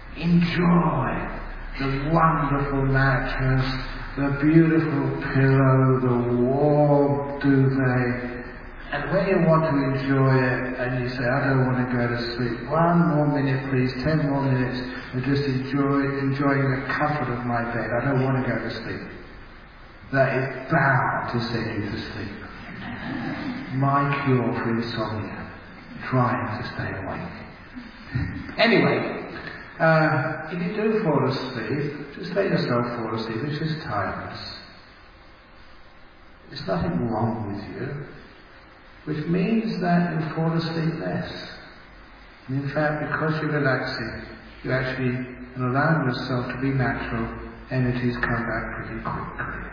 enjoy the wonderful mattress, the beautiful pillow, the warm duvet. And when you want to enjoy it, and you say, I don't want to go to sleep, one more minute please, ten more minutes, and just enjoy, enjoying the comfort of my bed. I don't want to go to sleep. That is bound to send you to sleep. My cure for insomnia, trying to stay awake. Anyway, uh, if you do fall asleep, just let yourself fall asleep. It's just tiredness. There's nothing wrong with you, which means that you fall asleep less. And in fact, because you're relaxing, you actually, and allowing yourself to be natural, energies come back pretty quickly.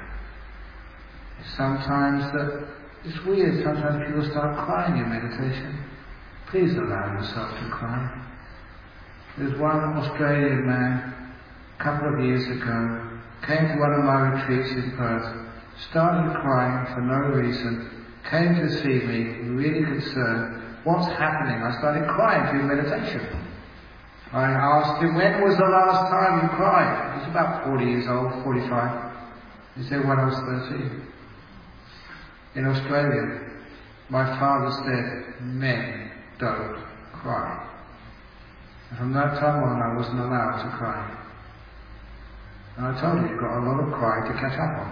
Sometimes that it's weird, sometimes people start crying in meditation. Please allow yourself to cry. There's one Australian man, a couple of years ago, came to one of my retreats in Perth, started crying for no reason, came to see me, really concerned. What's happening? I started crying during meditation. I asked him, when was the last time you cried? He's about forty years old, forty-five. He said, when I was thirteen. In Australia, my father said, men don't cry. And from that time on, I wasn't allowed to cry. And I told him, you've got a lot of crying to catch up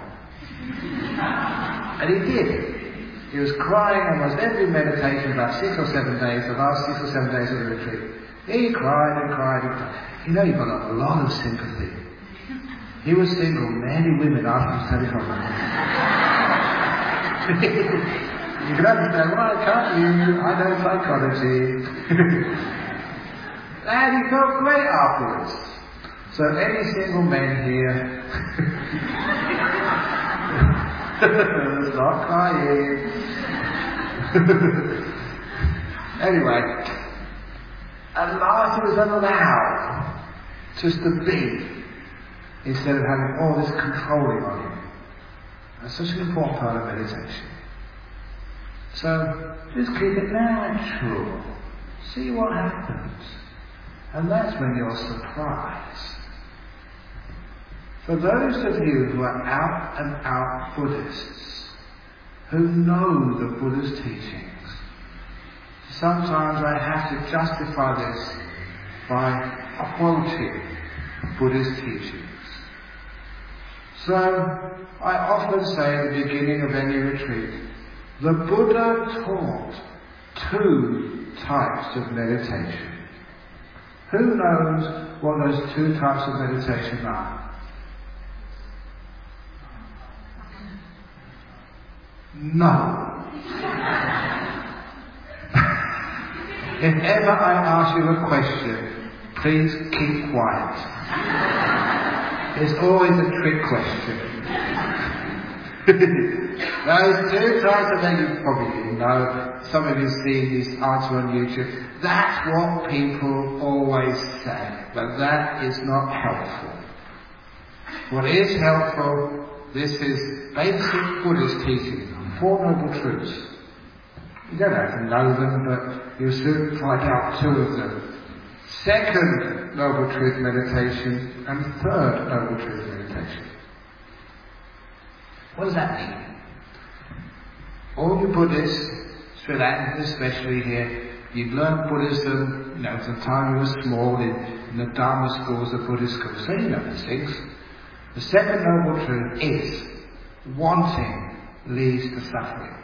on. And he did. He was crying almost every meditation, about six or seven days, the last six or seven days of the retreat. He cried and cried and cried. You know, he got a lot of sympathy. He was single. Many women asked him to tell him. You can understand, why can't you? I know psychology. And he felt great afterwards. So any single men here, stop crying. Anyway, at last he was allowed just to be, instead of having all this controlling on him. That's such an important part of meditation. So, just keep it natural. See what happens. And that's when you're surprised. For those of you who are out and out Buddhists, who know the Buddha's teachings, sometimes I have to justify this by quoting Buddha's teachings. So, I often say at the beginning of any retreat, the Buddha taught two types of meditation. Who knows what those two types of meditation are? No. If ever I ask you a question, please keep quiet. It's always a trick question. Those two types of things you probably didn't know. Some of you have seen this answer on YouTube. That's what people always say, but that is not helpful. What is helpful, this is basic Buddhist teaching, Four Noble Truths. You don't have to know them, but you'll soon find out two of them. Second Noble Truth meditation and third Noble Truth meditation. What does that mean? All you Buddhists, Sri Lankans especially here, you'd learn Buddhism, you know, at the time you were small in, in the Dharma schools, the Buddhist schools, so you know these things. The second noble truth is wanting leads to suffering.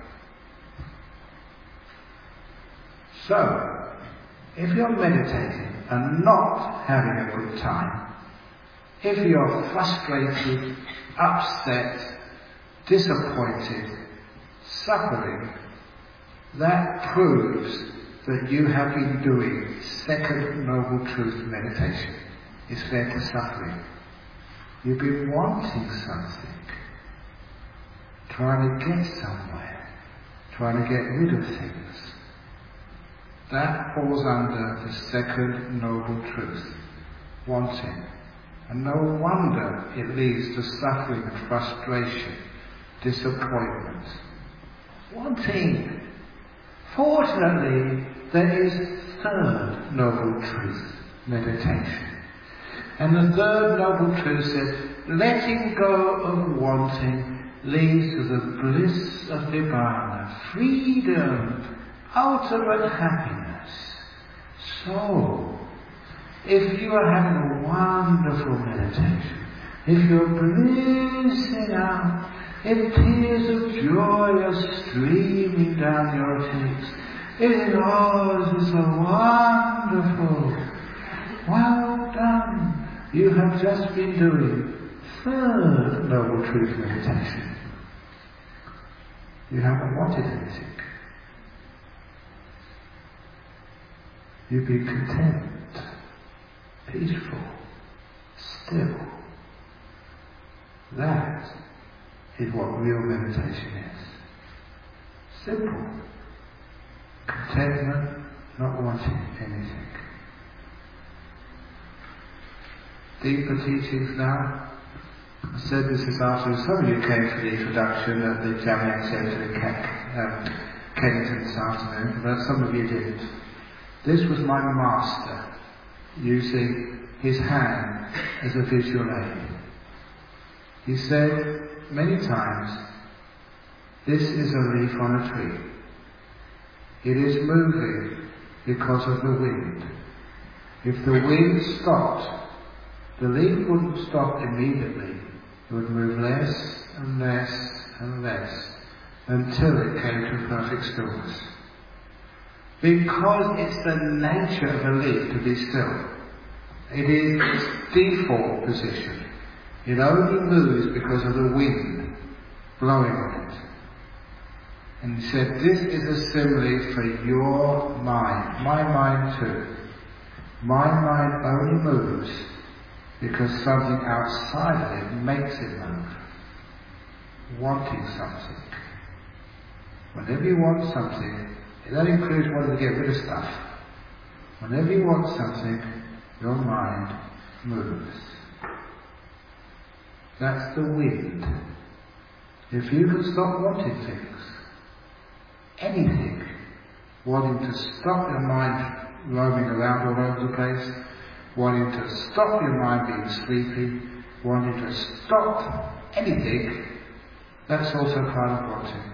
So, if you're meditating and not having a good time, if you're frustrated, upset, disappointed, suffering, that proves that you have been doing second noble truth meditation. It's led to suffering. You've been wanting something, trying to get somewhere, trying to get rid of things. That falls under the second noble truth, wanting. And no wonder it leads to suffering and frustration, disappointment. Wanting. Fortunately, there is third noble truth, meditation. And the third noble truth says, letting go of wanting leads to the bliss of Nibbana, freedom, ultimate happiness. So, if you are having a wonderful meditation, if you're blissing out, if tears of joy are streaming down your cheeks, it is oh, this is so wonderful. Well done. You have just been doing third noble truth meditation. You haven't wanted anything. You've been content, peaceful, still. That is what real meditation is. Simple. Contentment, not wanting anything. Deeper teachings now. I said this this afternoon. Some of you came for the introduction at the Jamyang Centre in um, Kennington this afternoon, but some of you didn't. This was my master, using his hand as a visual aid. He said many times, this is a leaf on a tree. It is moving because of the wind. If the wind stopped, the leaf wouldn't stop immediately. It would move less and less and less until it came to perfect stillness. Because it's the nature of a leaf to be still. It is its default position. It only moves because of the wind blowing on it. And he said, this is a simile for your mind. My mind too. My mind only moves because something outside of it makes it move. Wanting something. Whenever you want something, that includes wanting to get rid of stuff. Whenever you want something, your mind moves. That's the wind. If you can stop wanting things, anything, wanting to stop your mind roaming around all over the place, wanting to stop your mind being sleepy, wanting to stop anything, that's also part of wanting.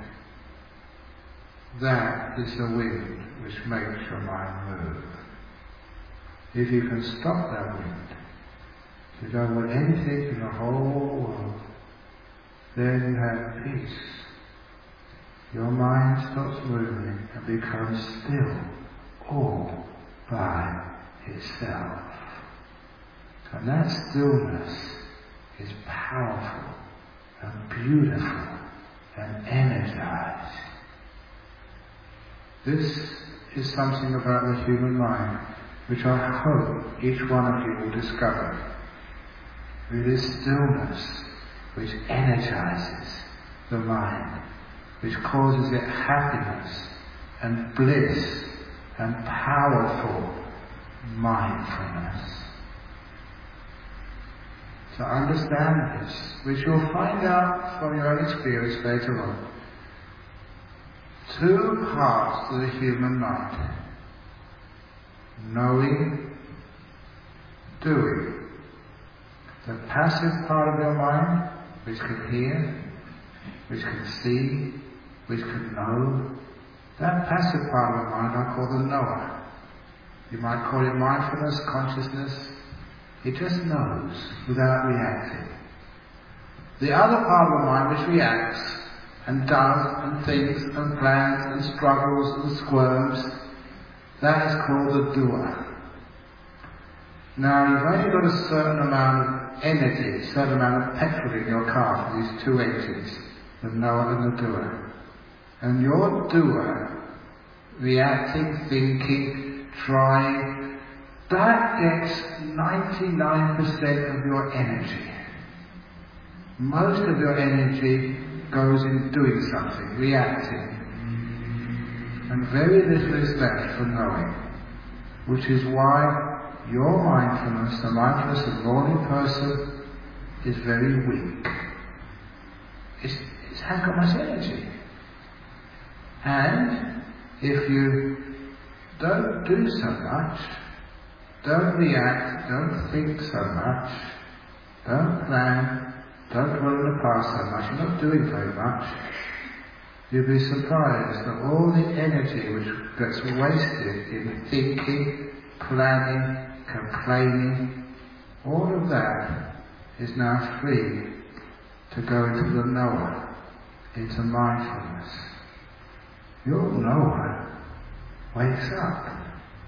That is the wind which makes your mind move. If you can stop that wind, if you don't want anything in the whole world, then you have peace. Your mind stops moving and becomes still, all by itself. And that stillness is powerful and beautiful and energized. This is something about the human mind which I hope each one of you will discover. It is stillness which energizes the mind, which causes it happiness and bliss and powerful mindfulness. To understand this, which you'll find out from your own experience later on, two parts to the human mind. Knowing, doing. The passive part of your mind, which can hear, which can see, which can know. That passive part of the mind I call the knower. You might call it mindfulness, consciousness. It just knows without reacting. The other part of the mind which reacts and does and thinks and plans and struggles and squirms, that is called the doer. Now you've only got a certain amount of energy, a certain amount of petrol in your car for these two engines, the knower and the doer. And your doer, reacting, thinking, trying, that gets ninety-nine percent of your energy. Most of your energy goes in doing something, reacting. And very little is left for knowing. Which is why your mindfulness, the mindfulness of an ordinary person, is very weak. It's, it hasn't got much energy. And if you don't do so much, don't react, don't think so much, don't plan, don't dwell in the past so much, you're not doing very much, you'll be surprised that all the energy which gets wasted in thinking, planning, complaining, all of that is now free to go into the knower, into mindfulness. Your knower wakes up.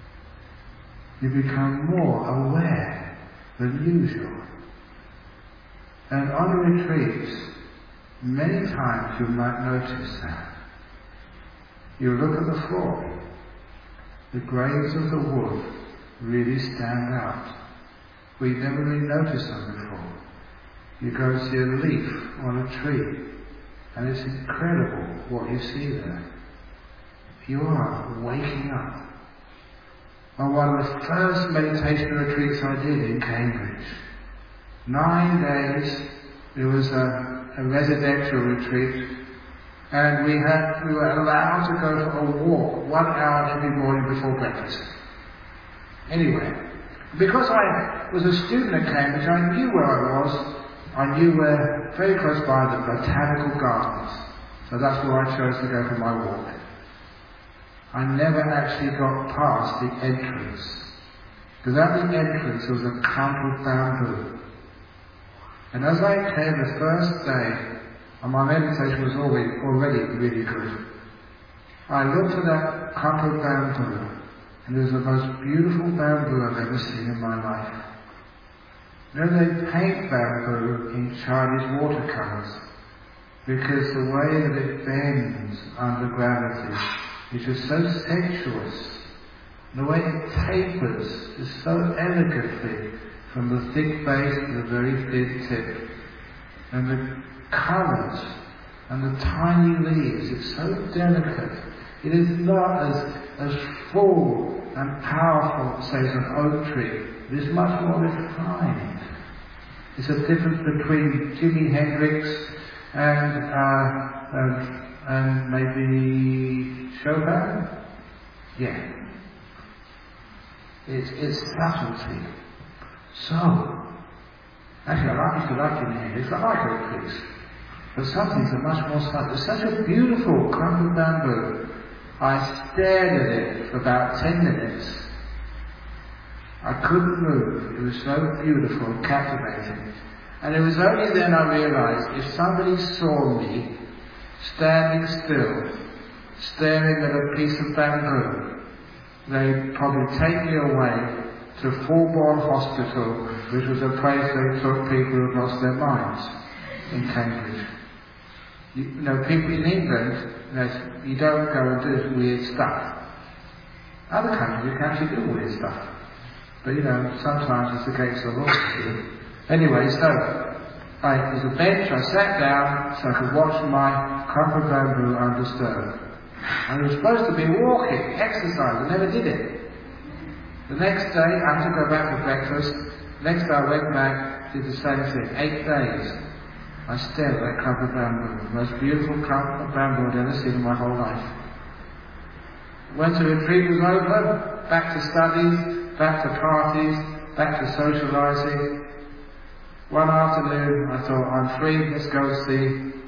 You become more aware than usual. And on retreats, many times you might notice that. You look at the floor. The grains of the wood really stand out. We never really noticed them before. You go and see a leaf on a tree, and it's incredible what you see there. You are waking up. On one of the first meditation retreats I did in Cambridge, nine days, it was a, a residential retreat, and we had we were allowed to go for a walk one hour every morning before breakfast. Anyway, because I was a student at Cambridge, I knew where I was. I knew where, very close by, the botanical gardens. So that's where I chose to go for my walk. I never actually got past the entrance. Because at the entrance there was a clump of bamboo. And as I came the first day, and my meditation was already, already really good, I looked at that clump of bamboo, and it was the most beautiful bamboo I've ever seen in my life. You know, they paint bamboo in Chinese watercolours, because the way that it bends under gravity is just so sensuous. The way it tapers is so elegantly from the thick base to the very thin tip. And the colours and the tiny leaves, it's so delicate. It is not as, as full and powerful, say, as an oak tree. It is much more refined. It's a difference between Jimi Hendrix and, uh, and, and maybe Chopin? Yeah. It's, it's subtlety. So, actually I like, used to like Jimi Hendrix, I like oak trees. But some things are much more subtle. It's such a beautiful clump of bamboo. I stared at it for about ten minutes. I couldn't move. It was so beautiful and captivating. And it was only then I realized if somebody saw me standing still, staring at a piece of bamboo, they'd probably take me away to Fulbourn Hospital, which was a place they took people who had lost their minds in Cambridge. You, you know, people in England, you, know, you don't go and do weird stuff. Other countries you can actually do weird stuff. But you know, sometimes it's against the law. Anyway, so I, there was a bench, I sat down so I could watch my clump of bamboo undisturbed. And I was supposed to be walking, exercise, I never did it. The next day I had to go back for breakfast. Next day I went back, did the same thing. Eight days. I stared at that clump of bamboo, the most beautiful clump of bamboo I'd ever seen in my whole life. When the retreat was over, back to studies, back to parties, back to socialising. One afternoon I thought, I'm free, let's go see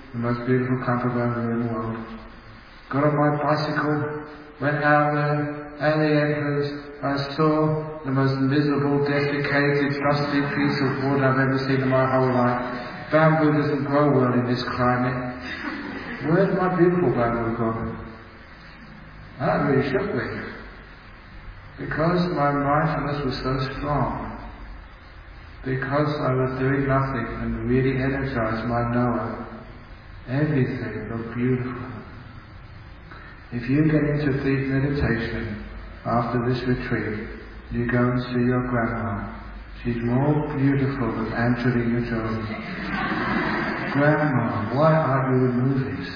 the most beautiful camper van in the world. Got on my bicycle, went out there, at the entrance, I saw the most miserable, desiccated, dusty piece of wood I've ever seen in my whole life. Bamboo doesn't grow well in this climate. Where's my beautiful bamboo gone? That really shook me. Because my mindfulness was so strong. Because I was doing nothing and really energized my knower. Everything looked beautiful. If you get into deep meditation after this retreat, you go and see your grandma. She's more beautiful than Angelina Jolie. Grandma, why aren't you in movies?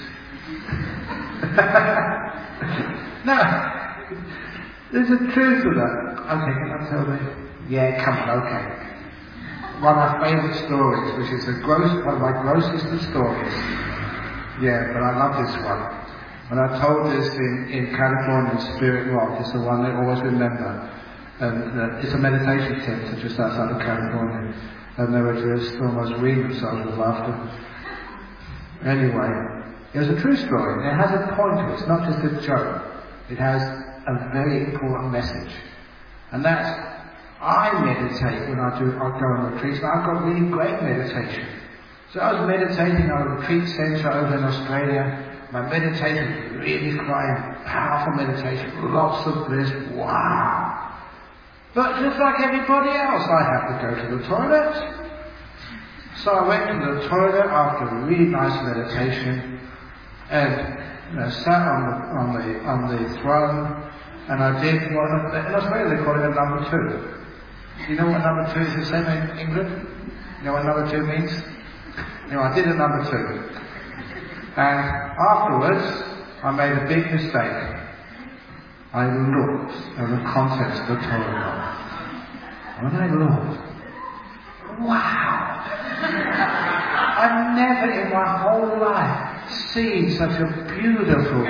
No, there's a truth to that. Okay, can I tell you? Yeah, come on, okay. One of my favourite stories, which is a gross, one of my grossest of stories. Yeah, but I love this one. When I told this in, in California, Spirit Rock, it's the one they always remember. And uh, it's a meditation center just outside of California. And they were just almost reading themselves with laughter. Anyway, it was a true story. It has a point to it. It's not just a joke. It has a very important message. And that's, I meditate when I do, I go on retreats, and I've got really great meditation. So I was meditating on a retreat center over in Australia. My meditation was really flying, powerful meditation, lots of bliss, wow. But just like everybody else, I have to go to the toilet. So I went to the toilet after a really nice meditation, and you know, sat on the, on the, on the throne, and I did what, in Australia they call it a number two. Do you know what number two is the same in England? You know what number two means? You know, I did a number two. And afterwards, I made a big mistake. I looked at the contents of the toilet bowl. When I looked, wow! I've never in my whole life seen such a beautiful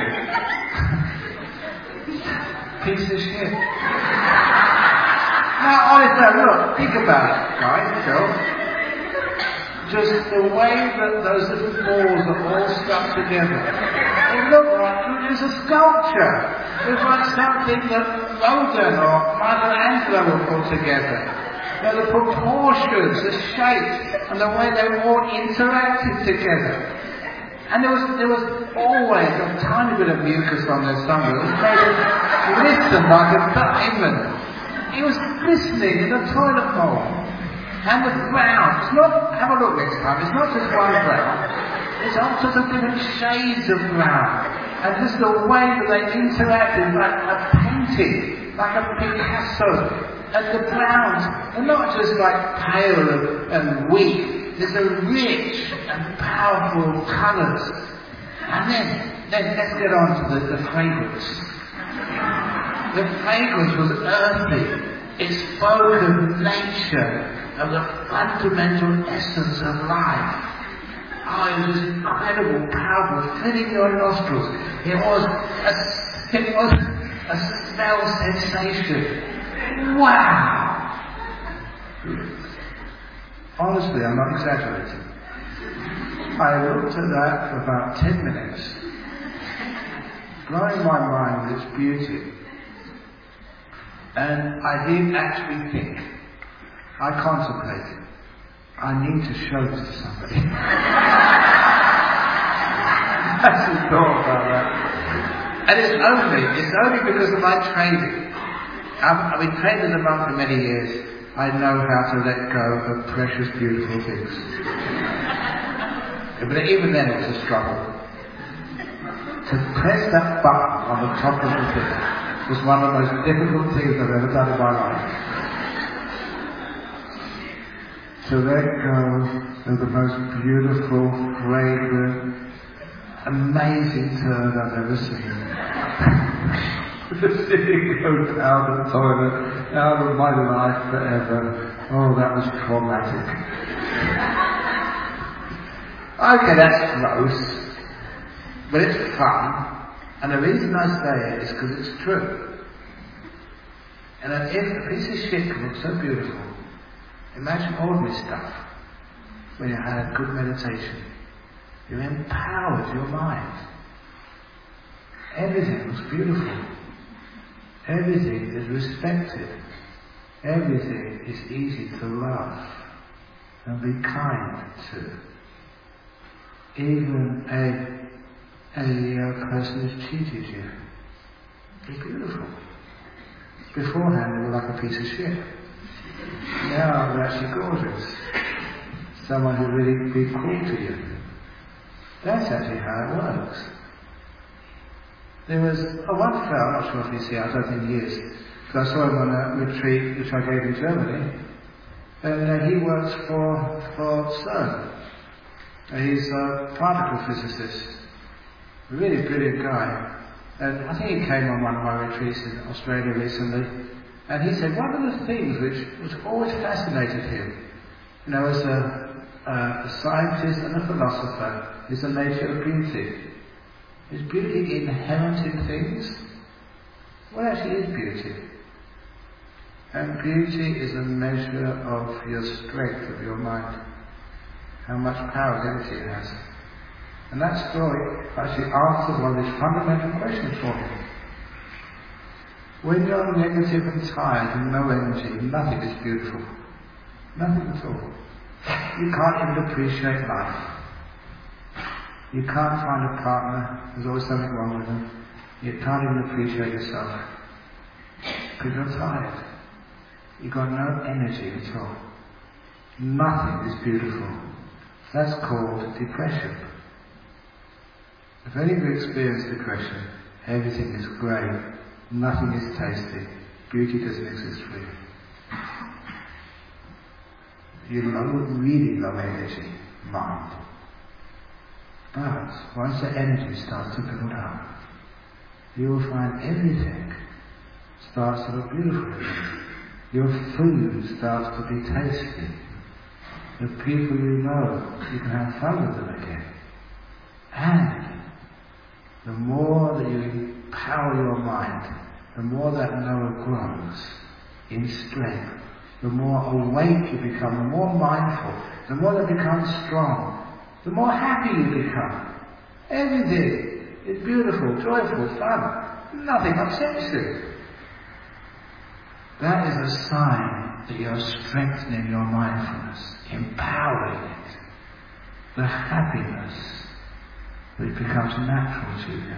piece of shit. Now, honestly, look, think about it, guys, girls. Just the way that those little balls are all stuck together. It looked like it was a sculpture. It was like something that Rodin or Michelangelo would put together. You know, the proportions, the shapes, and the way they all interacted together. And there was there was always a tiny bit of mucus on there somewhere. It was made of glisten like a diamond. It was glistening in the toilet bowl. And the brown, it's not, have a look next time, it's not just one brown, it's all sorts of different shades of brown. And just the way that they interacted, like a painting, like a Picasso. And the browns are not just like pale and, and weak, there's a rich and powerful colours. And then, then let's get on to the, the fragrance. The fragrance was earthy. It spoke of nature, of the fundamental essence of life. Oh, it was incredible, powerful, filling your nostrils. It was a, it was a smell sensation. Wow! Honestly, I'm not exaggerating. I looked at that for about ten minutes, blowing my mind with its beauty. And I did actually think, I contemplated, I need to show this to somebody. I just thought about that. And it's only, it's only because of my training. I've, I've been trained as a monk for many years. I know how to let go of precious, beautiful things. But even then it was a struggle. To press that button on the top of the thing was one of the most difficult things I've ever done in my life. To let go of the most beautiful, fragrant, amazing turd I've ever seen. The city goes out of the toilet, out of my life forever. Oh, that was traumatic. Okay, that's gross, but it's fun. And the reason I say it is because it's true. And if a piece of shit can look so beautiful, imagine ordinary stuff when you had good meditation. You empowered your mind. Everything was beautiful. Everything is respected. Everything is easy to love and be kind to. Even a, a, a person who's cheated you is beautiful. Beforehand they were like a piece of shit. Now they're actually gorgeous. Someone who really be cruel to you. That's actually how it works. There was a one fellow, I'm not sure if he's here, I don't think he is, because I saw him on a retreat which I gave in Germany, and uh, he works for, for CERN. Uh, he's a particle physicist, a really brilliant guy. And I think he came on one of my retreats in Australia recently, and he said one of the things which, which always fascinated him, you know, as a, a, a scientist and a philosopher, is the nature of beauty. Is beauty inherent in things? What actually is beauty? And beauty is a measure of your strength of your mind, how much power and energy it has. And that story actually answers one of these fundamental questions for him. When you're negative and tired and no energy, nothing is beautiful. Nothing at all. You can't even appreciate life. You can't find a partner, there's always something wrong with them. You can't even appreciate yourself. Because you're tired. You've got no energy at all. Nothing is beautiful. That's called depression. If any of you experience depression, everything is grey, nothing is tasty, beauty doesn't exist for you. You're low, really low energy mind. But once the energy starts to build up, you will find everything starts to look beautiful again. Your food starts to be tasty. The people you know, you can have fun with them again. And the more that you empower your mind, the more that Noah grows in strength, the more awake you become, the more mindful, the more that becomes strong, the more happy you become. Everything is beautiful, joyful, fun. Nothing upsets you. That is a sign that you're strengthening your mindfulness, empowering it. The happiness which becomes natural to you.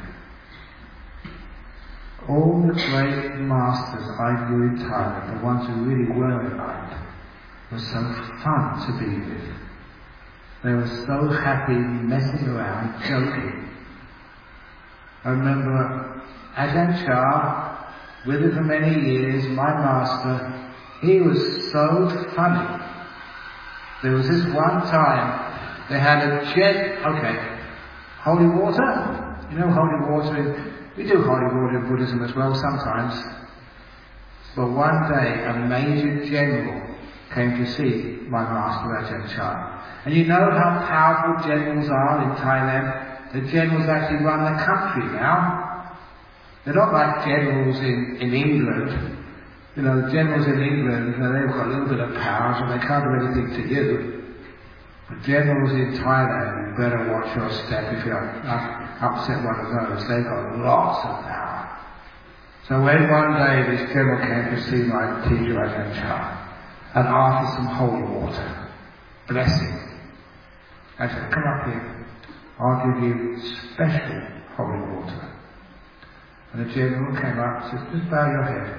All the great masters I knew in Thailand, the ones who really were enlightened, were so fun to be with. They were so happy messing around, joking. I remember Ajahn Chah, with it for many years, my master, he was so funny. There was this one time, they had a jet, okay, holy water, you know holy water, in, we do holy water in Buddhism as well sometimes. But one day a major general came to see my master Ajahn Chah. And you know how powerful generals are in Thailand? The generals actually run the country now. They're not like generals in, in England. You know, the generals in England, you know, they've got a little bit of power, so they can't do anything to you. The generals in Thailand, you better watch your step if you upset one of those. They've got lots of power. So when one day this general came to see my teacher Ajahn Chah and asked for some holy water, blessing, I said, come up here, I'll give you special holy water. And the general came up and said, just bow your head.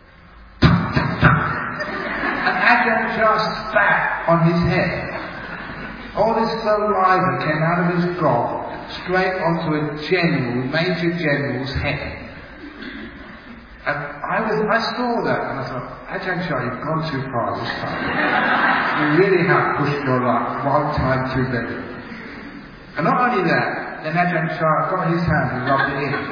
And Ajahn Chah spat on his head. All this saliva came out of his gob, straight onto a general, major general's head. And I was, I saw that and I thought, Ajahn Chah, you've gone too far this time. You really have pushed your luck one time too many. And not only that, then Ajahn Chah got his hand and rubbed it in.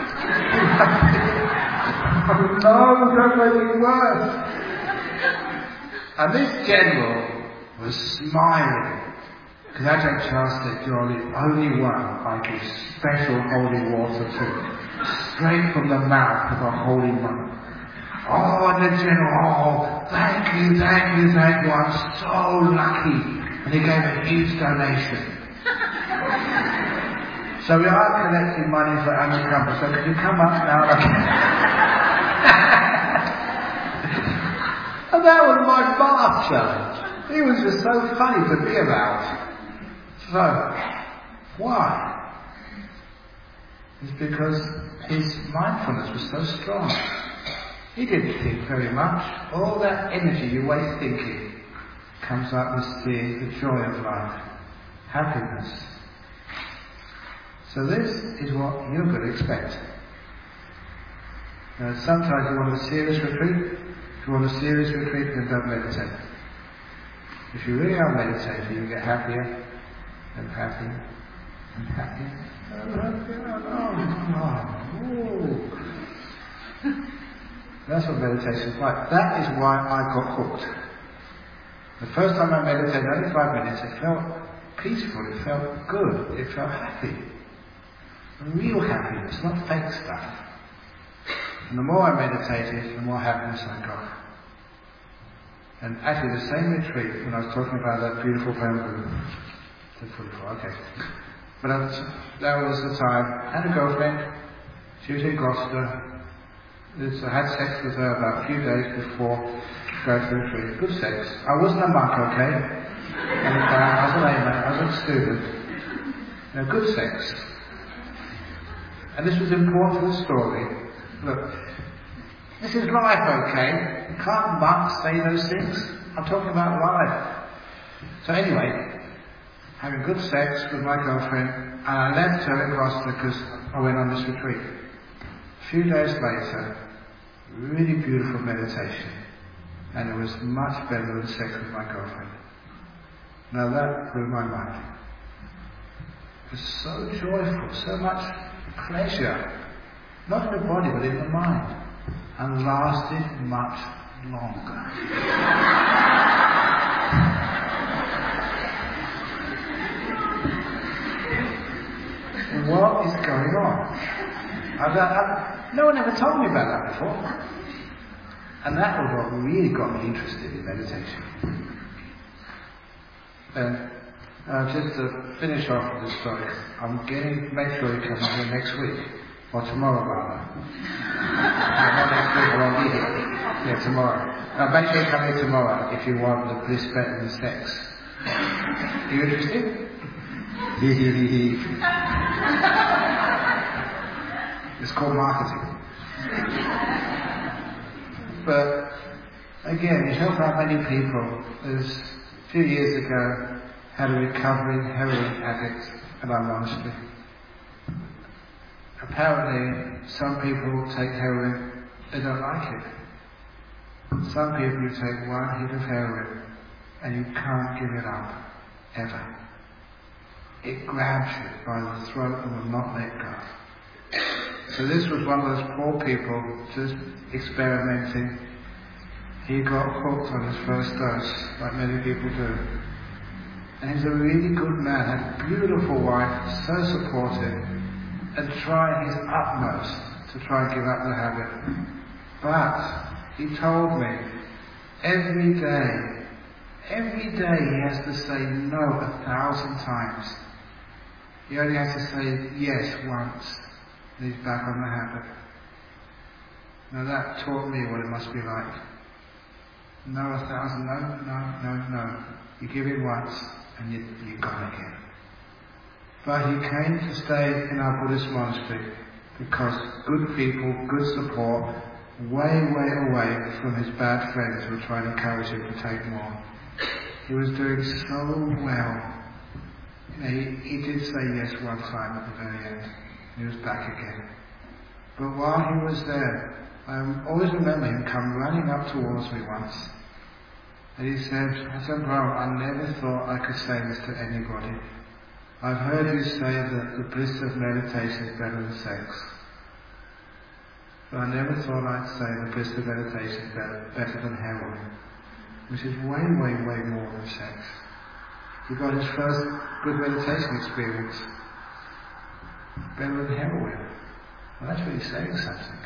Oh no, don't make it worse. And this general was smiling. Because Ajahn Chah said, you're the only one I give special holy water to, straight from the mouth of a holy monk. Oh, and the general, oh, thank you, thank you, thank you, I'm so lucky. And he gave a huge donation. So we are collecting money for Undercover, so could you come up now? And that was my bath challenge. He was just so funny to be about. So, why? It's because his mindfulness was so strong. He didn't think very much. All that energy you waste thinking comes up with seeing the joy of life, happiness. So this is what you're going to expect. Now, sometimes you want a serious retreat. If you want a serious retreat, then don't meditate. If you really are meditating, you get happier and happier and happier. That's what meditation is like. That is why I got hooked. The first time I meditated, only five minutes, it felt peaceful, it felt good, it felt happy. Real happiness, not fake stuff. And the more I meditated, the more happiness I got. And actually the same retreat, when I was talking about that beautiful bamboo, okay. But was, that was the time. I had a girlfriend. She was in Gloucester. I had sex with her about a few days before going to the retreat. Good sex. I wasn't a monk, okay? And uh, I was an layman. I was a student. You know, good sex. And this was important to the story. Look, this is life, okay? You can't monks say those things. I'm talking about life. So anyway, having good sex with my girlfriend, and I left her in Gloucester because I went on this retreat. A few days later, really beautiful meditation, and it was much better than sex with my girlfriend. Now that blew my mind. It was so joyful, so much pleasure, not in the body but in the mind, and lasted much longer. What is going on? I've, I've, no one ever told me about that before. And that was what really got me interested in meditation. And uh, just to finish off with this story, I'm getting, make sure you come here next week, or tomorrow rather. No, not next week, I won't be here. Yeah, tomorrow. Uh, make sure you come here tomorrow if you want the bliss better than sex. Are you interested? It's called marketing. But again, you help out many people. There's a few years ago, had a recovering heroin addict at our monastery. Apparently, some people take heroin, they don't like it. Some people, you take one hit of heroin and you can't give it up, ever. It grabs you by the throat and will not let go. So this was one of those poor people just experimenting. He got hooked on his first dose, like many people do. And he's a really good man, had a beautiful wife, so supportive, and trying his utmost to try and give up the habit. But he told me, every day, every day he has to say no a thousand times. He only has to say yes once, and he's back on the habit. Now that taught me what it must be like. No a thousand, no, no, no, no. You give in once, and you, you're gone again. But he came to stay in our Buddhist monastery because good people, good support, way, way away from his bad friends who were trying to encourage him to take more. He was doing so well. You know, he, he did say yes one time at the very end. He was back again. But while he was there, I always remember him come running up towards me once. And he said, Ajahn Brahm, I never thought I could say this to anybody. I've heard you say that the bliss of meditation is better than sex. But I never thought I'd say the bliss of meditation is better, better than heroin, which is way, way, way more than sex. He got his first good meditation experience better than heroin. Well, that's really saying something.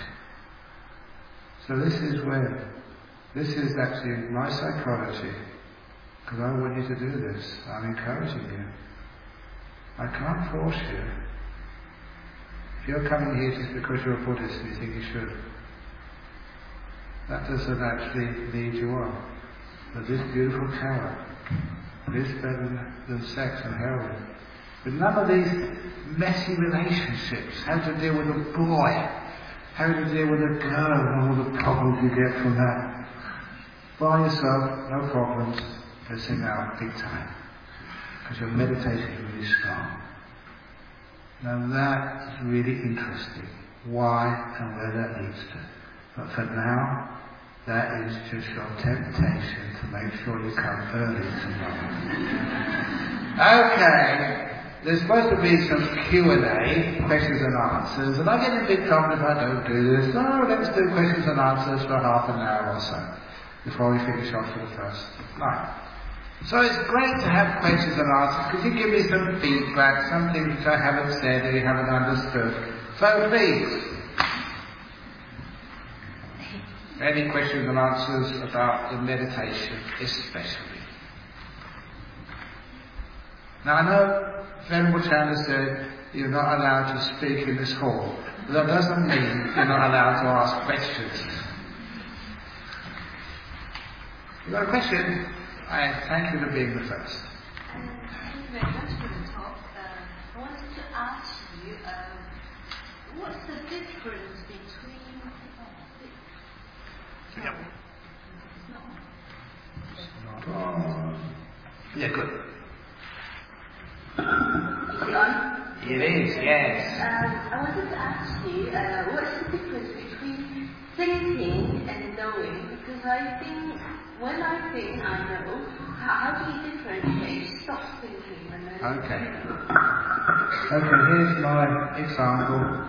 So this is where, this is actually my psychology, because I want you to do this. I'm encouraging you. I can't force you. If you're coming here just because you're a Buddhist and you think you should, that doesn't actually lead you on. But this beautiful carrot, this better than sex and heroin. But none of these messy relationships, how to deal with a boy, how to deal with a girl and all the problems you get from that. By yourself, no problems, missing out big time. Because your meditation is really strong. Now that is really interesting. Why and where that leads to. But for now, that is just your temptation to make sure you come early tomorrow. Okay. There's supposed to be some Q and A, questions and answers, and I get in big trouble if I don't do this. No, let's do questions and answers for half an hour or so before we finish off for the first night. So it's great to have questions and answers because you give me some feedback, some things which I haven't said or you haven't understood. So please, any questions and answers about the meditation especially. Now I know Venerable Chandra said you're not allowed to speak in this hall. But that doesn't mean you're not allowed to ask questions. You got a question? I thank you for being the first. Um, thank you very much for the talk. Uh, I wanted to ask you, uh, what's the difference between... Oh, Yep. It's Not on. Yeah, good. Is it on? It is, yes. Um, I wanted to ask you, uh, what's the difference between thinking and knowing? Because I think, when I think I know, how, how do you differentiate? Stop thinking and then... Okay. Okay, here's my example.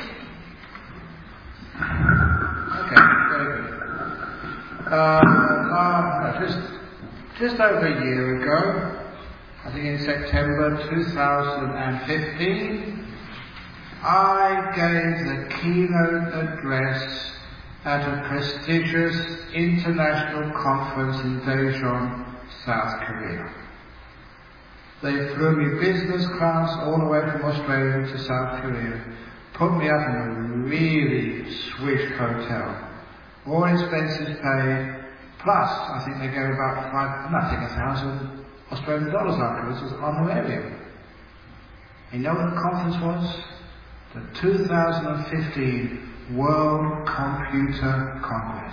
Okay, very good. Uh, uh, just, just over a year ago, I think in September two thousand fifteen, I gave the keynote address at a prestigious international conference in Daejeon, South Korea. They flew me business class all the way from Australia to South Korea, put me up in a really swish hotel, all expenses paid, plus I think they gave about five, nothing, a thousand Australian dollars afterwards as honorarium. You know what the conference was? The two thousand fifteen World Computer Congress.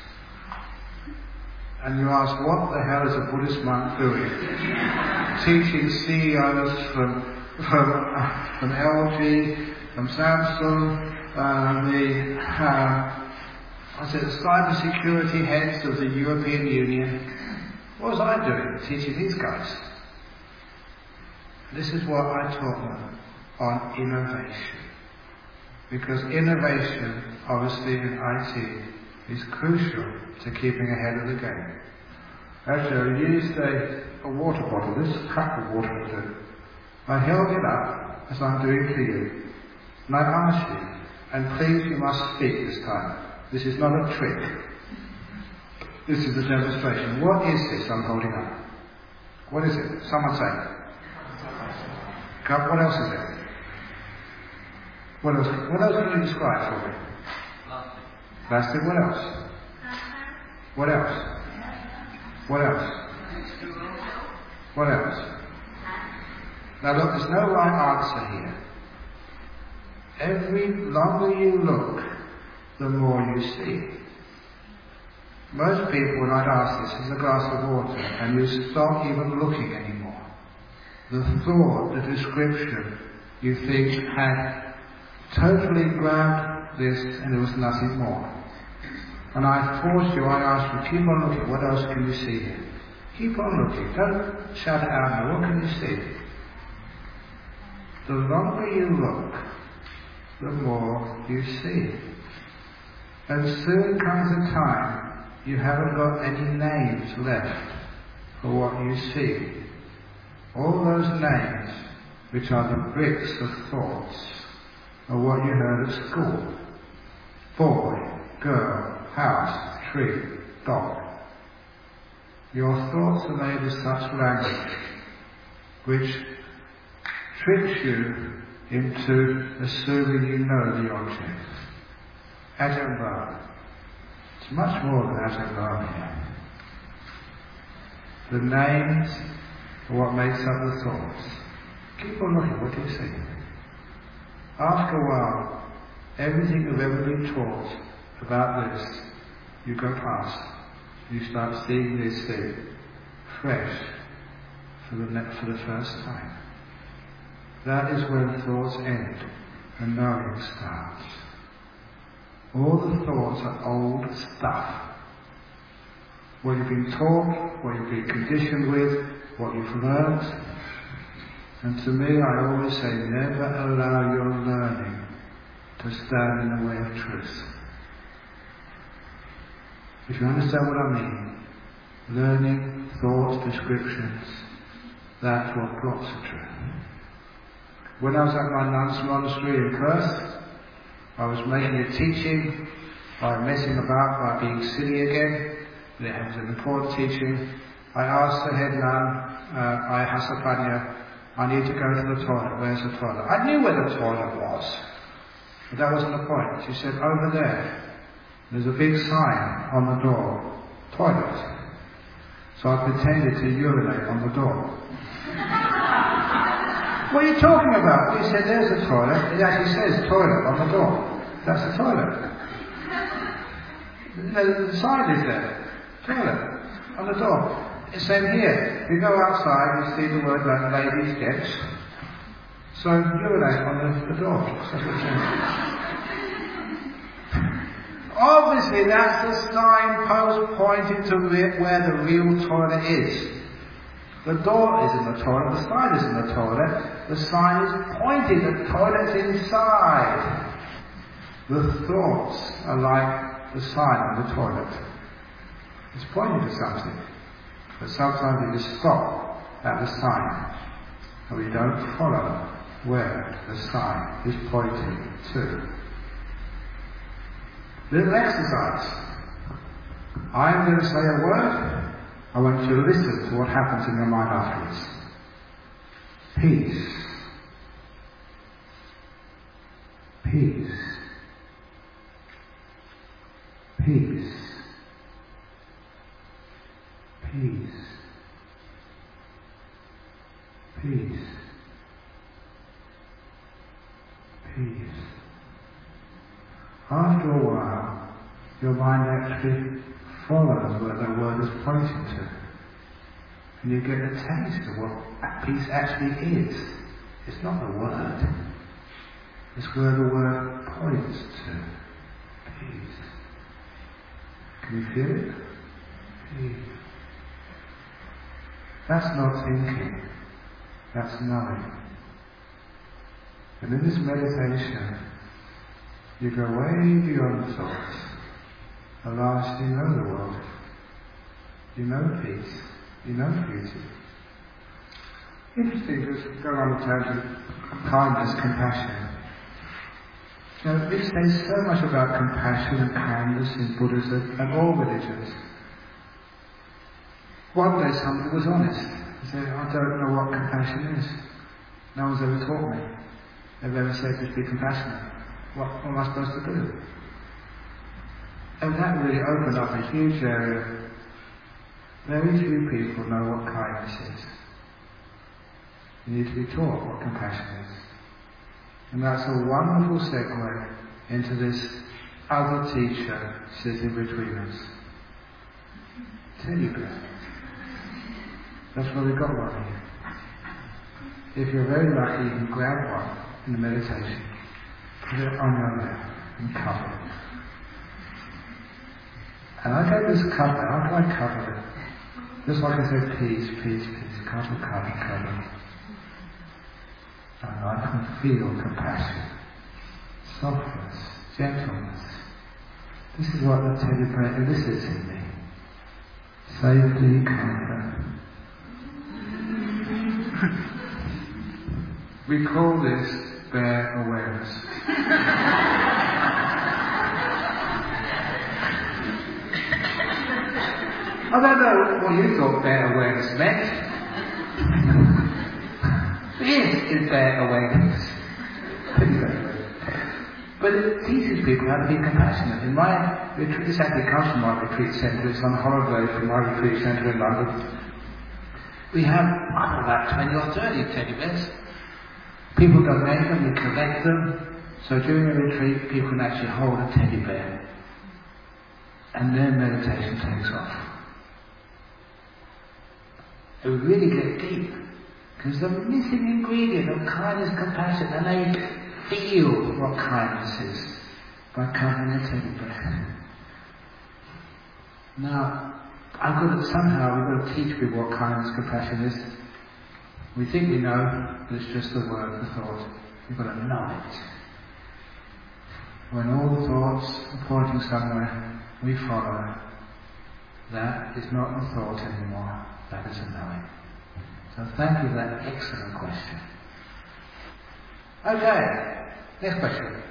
And you ask, what the hell is a Buddhist monk doing? Teaching C E Os from from uh, from L G, from Samsung, uh, the uh, I said the cyber security heads of the European Union. What was I doing? Teaching these guys. This is what I taught them on innovation. Because innovation, obviously in I T, is crucial to keeping ahead of the game. Actually, I used a, a water bottle, this cup of water I did. I held it up, as I'm doing to you, and I asked you, and please you must speak this time. This is not a trick. This is a demonstration. What is this I'm holding up? What is it? Someone say. What else is it? What else? What else can you describe for me? Plastic. Plastic. What else? What else? What else? What else? Now look, there's no right answer here. Every longer you look, the more you see. Most people, when I'd ask this, is a glass of water, and you stop even looking anymore. The thought, the description, you think had totally grabbed this, and there was nothing more. And I forced you, I asked you, keep on looking, what else can you see here? Keep on looking, don't shout it out now, what can you see? The longer you look, the more you see. And soon comes a time you haven't got any names left for what you see. All those names, which are the bricks of thoughts, are what you heard at school. Boy, girl, house, tree, dog. Your thoughts are made of such language which tricks you into assuming you know the object. Ajahn Brahm. It's much more than Ajahn Brahm here. The names are what makes up the thoughts. Keep on looking, what do you see? After a while, everything you've ever been taught about this, you go past. You start seeing this thing fresh for the, ne- for the first time. That is when thoughts end and knowing starts. All the thoughts are old stuff. What you've been taught, what you've been conditioned with, what you've learnt. And to me, I always say, never allow your learning to stand in the way of truth. If you understand what I mean, learning, thoughts, descriptions, that's what blocks the truth. When I was at my nun's monastery in Perth, I was making a teaching by messing about, by being silly again. It was an important teaching. I asked the head nun, uh, I Hasapanya, I need to go to the toilet. Where's the toilet? I knew where the toilet was, but that wasn't the point. She said, over there. There's a big sign on the door, toilet. So I pretended to urinate on the door. What are you talking about? Well, you said there's a toilet. It actually says toilet on the door. That's the toilet. The, the sign is there. Toilet on the door. It's same here. You go outside, you see the word like ladies' gets. So urinate on the, the door. That's what it says. Obviously, that's the signpost pointing to where the real toilet is. The door is in the toilet, the sign is in the toilet, the sign is pointing, the toilet's inside. The thoughts are like the sign on the toilet. It's pointing to something. But sometimes we just stop at the sign, and we don't follow where the sign is pointing to. Little exercise. I'm going to say a word. I want you to listen to what happens in your mind afterwards. Peace. Peace. Peace. Peace. Peace. Peace. After a while, your mind actually follows where the word is pointing to. And you get a taste of what peace actually is. It's not the word. It's where the word points to. Peace. Can you feel it? Peace. That's not thinking. That's knowing. And in this meditation, you go way beyond thoughts. At last you know the world. You know peace. You know beauty. Interesting, just go on the tangent. Kindness, compassion. Now, this says so much about compassion and kindness in Buddhism and all religions. One day somebody was honest. He said, I don't know what compassion is. No one's ever taught me. They've ever said just be compassionate. What, what am I supposed to do? And that really opened up a huge area. Very few people know what kindness is. You need to be taught what compassion is. And that's a wonderful segue into this other teacher sitting between us. Teddy bear. That's why we got one here. If you're very lucky, you can grab one in the meditation. Put it on your lap and cover it. And I get this cover, how can I cover it? Just like I said, peace, peace, peace, cover, cover, cover. And I can feel compassion, softness, gentleness. This is what the teddy bear elicits in me. Safety, comfort. We call this bear awareness. I don't know what you thought bear awareness meant. This is bear awareness. but it teaches people how to be compassionate. In my retreat, this actually comes from my retreat centre. It's on holiday from my retreat centre in London. We have, I don't know, about twenty or thirty teddy bears. People donate them, we collect them. So during a retreat, people can actually hold a teddy bear. And then meditation takes off. It would really get deep. Because the missing ingredient of kindness, compassion, and they feel what kindness is by covering a teddy bear. Now, I've got to, somehow we've got to teach people what kindness, compassion is. We think we know, but it's just the word, the thought. We've got to know it. When all the thoughts are pointing somewhere, we follow. That is not a thought anymore. That is a knowing. So thank you for that excellent question. Okay, next question.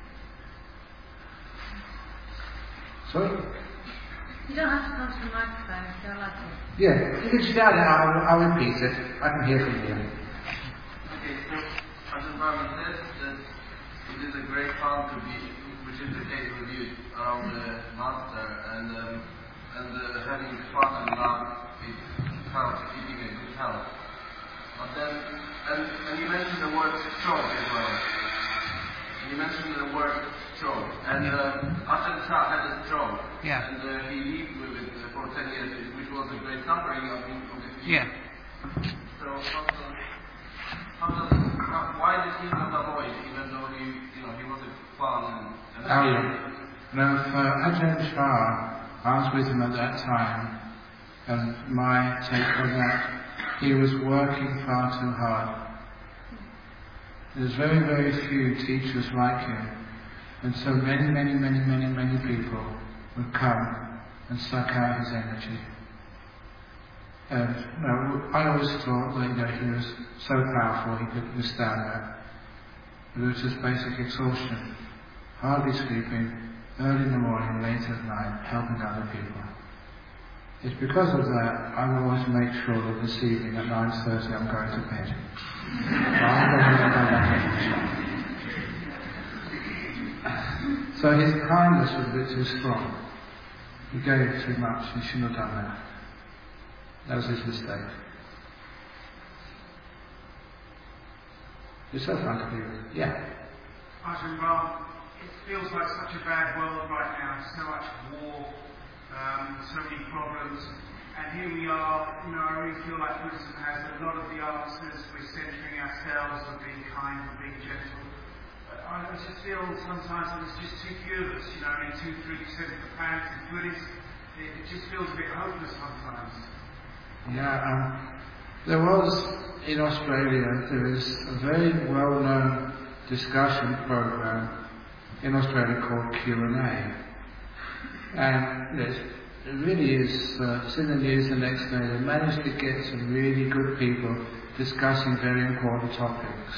Sorry? You don't have to come to the microphone if you don't like it. Yeah, you can shout it, I'll, I'll repeat it. I can hear from you. Okay, so Ajahn Brahma says that it is a great fun to be, which is the case with you, around the master, and um, and uh, having fun and love, it helps keeping a good health. But then, and, and you mentioned the word stroke as well. You mentioned the word stroke, and um, Ajahn Chah had a stroke, Yeah. and uh, he lived with it uh, for ten years, which was a great suffering of him. Yeah. So how does, how does, how, why did he not avoid, even though he, you know, he was a fun and, and Oh, yeah. No, for Ajahn Chah, I was with him at that time, and my take on that, he was working far too hard. There's very, very few teachers like him, and so many, many, many, many, many people would come and suck out his energy. And no, I always thought that, you know, he was so powerful he could withstand that. It was just basic exhaustion, hardly sleeping, early in the morning, late at night, helping other people. It's because of that I will always make sure that this evening at nine thirty I'm going to bed. I'm going to go back to So his kindness was a bit too strong. He gave too much, he shouldn't have done that. That was his mistake. It's so fun to be with. Yeah. Ajahn Brahm, it feels like such a bad world right now, so much war, um, so many problems, and here we are, you know, I really feel like Buddhism has a lot of the answers. We're centering ourselves on being kind and being gentle. But I just feel sometimes that it's just too few of us, you know, only two, three percent of the planet is Buddhist. It, it just feels a bit hopeless sometimes. Yeah, um, there was, in Australia, there is a very well-known discussion program in Australia called Q and A. And it, it really is, uh, it's in the news the next day. They managed to get some really good people discussing very important topics.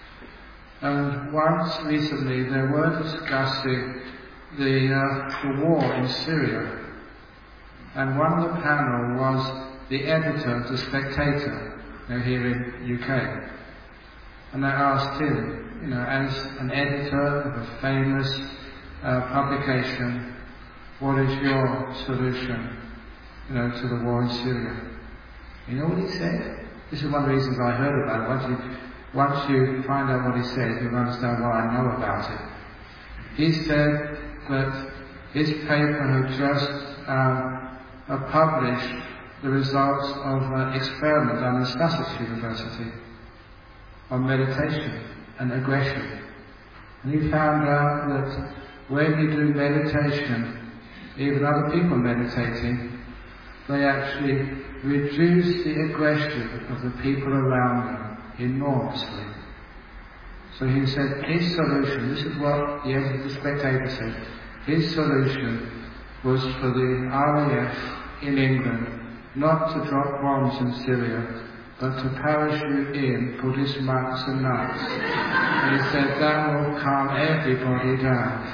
And once recently they were discussing the, uh, the war in Syria. And one of the panel was the editor of The Spectator, you know, here in U K. And they asked him, you know, as an editor of a famous uh, publication, what is your solution, you know, to the war in Syria? You know what he said? This is one of the reasons I heard about it. Once you, once you find out what he said, you'll understand why I know about it. He said that his paper had just um, uh, published the results of an experiment done in Sussex University on meditation and aggression. And he found out that when you do meditation, even other people meditating, they actually reduce the aggression of the people around them enormously. So he said his solution, this is what the editor of The Spectator said, his solution was for the R A F in England not to drop bombs in Syria, but to parachute in Buddhist monks and nuns. And he said that will calm everybody down.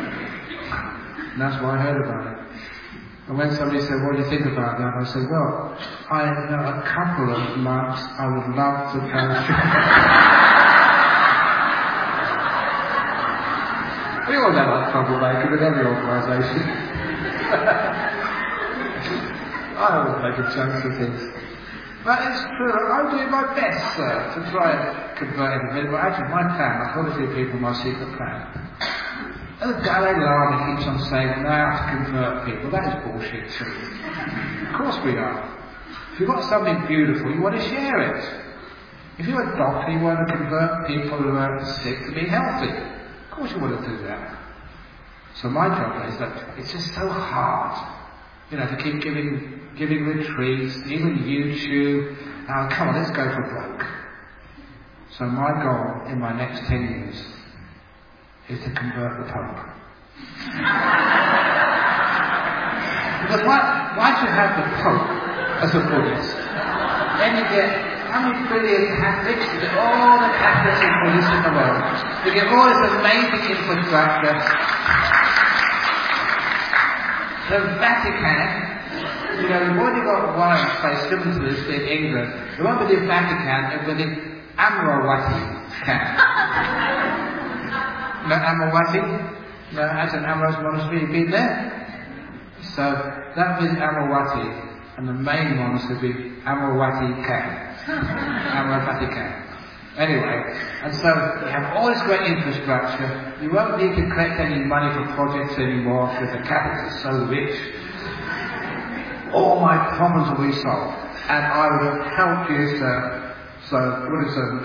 And that's why I heard about it. And when somebody said, what do you think about that? I said, well, I know a couple of monks I would love to parachute. sure they're not troublemakers in every organisation. I always make a jokes of things. But it's true, I'm doing my best, sir, to try and convert individuals. But actually, my plan, I told a few people my secret plan. And the Dalai Lama keeps on saying, now to convert people. That is bullshit too. Of course we are. If you've got something beautiful, you want to share it. If you're a doctor, you want to convert people who are sick to be healthy. Of course you want to do that. So my job is that it's just so hard, you know, to keep giving giving retreats, even YouTube. Now, come on, let's go for broke. So my goal in my next ten years is to convert the Pope. Because why, why do you have the Pope as a Buddhist? Then you get, how many brilliant Catholics? You get all the Catholics and Buddhists in the world. You get all this amazing infrastructure. The Vatican, you know, we've already got one place similar to this in England. It won't be the Vatican, it will be the Amaravati can. No, Amaravati? No, as an Amorous monastery, you've been there? So, that would be Amaravati, and the main monastery would be Amaravati can. Amaravati can. Anyway, and so you have all this great infrastructure. You won't need to collect any money for projects anymore because the Catholics are so rich. All my problems will be solved, and I will help you, sir. So Buddhism.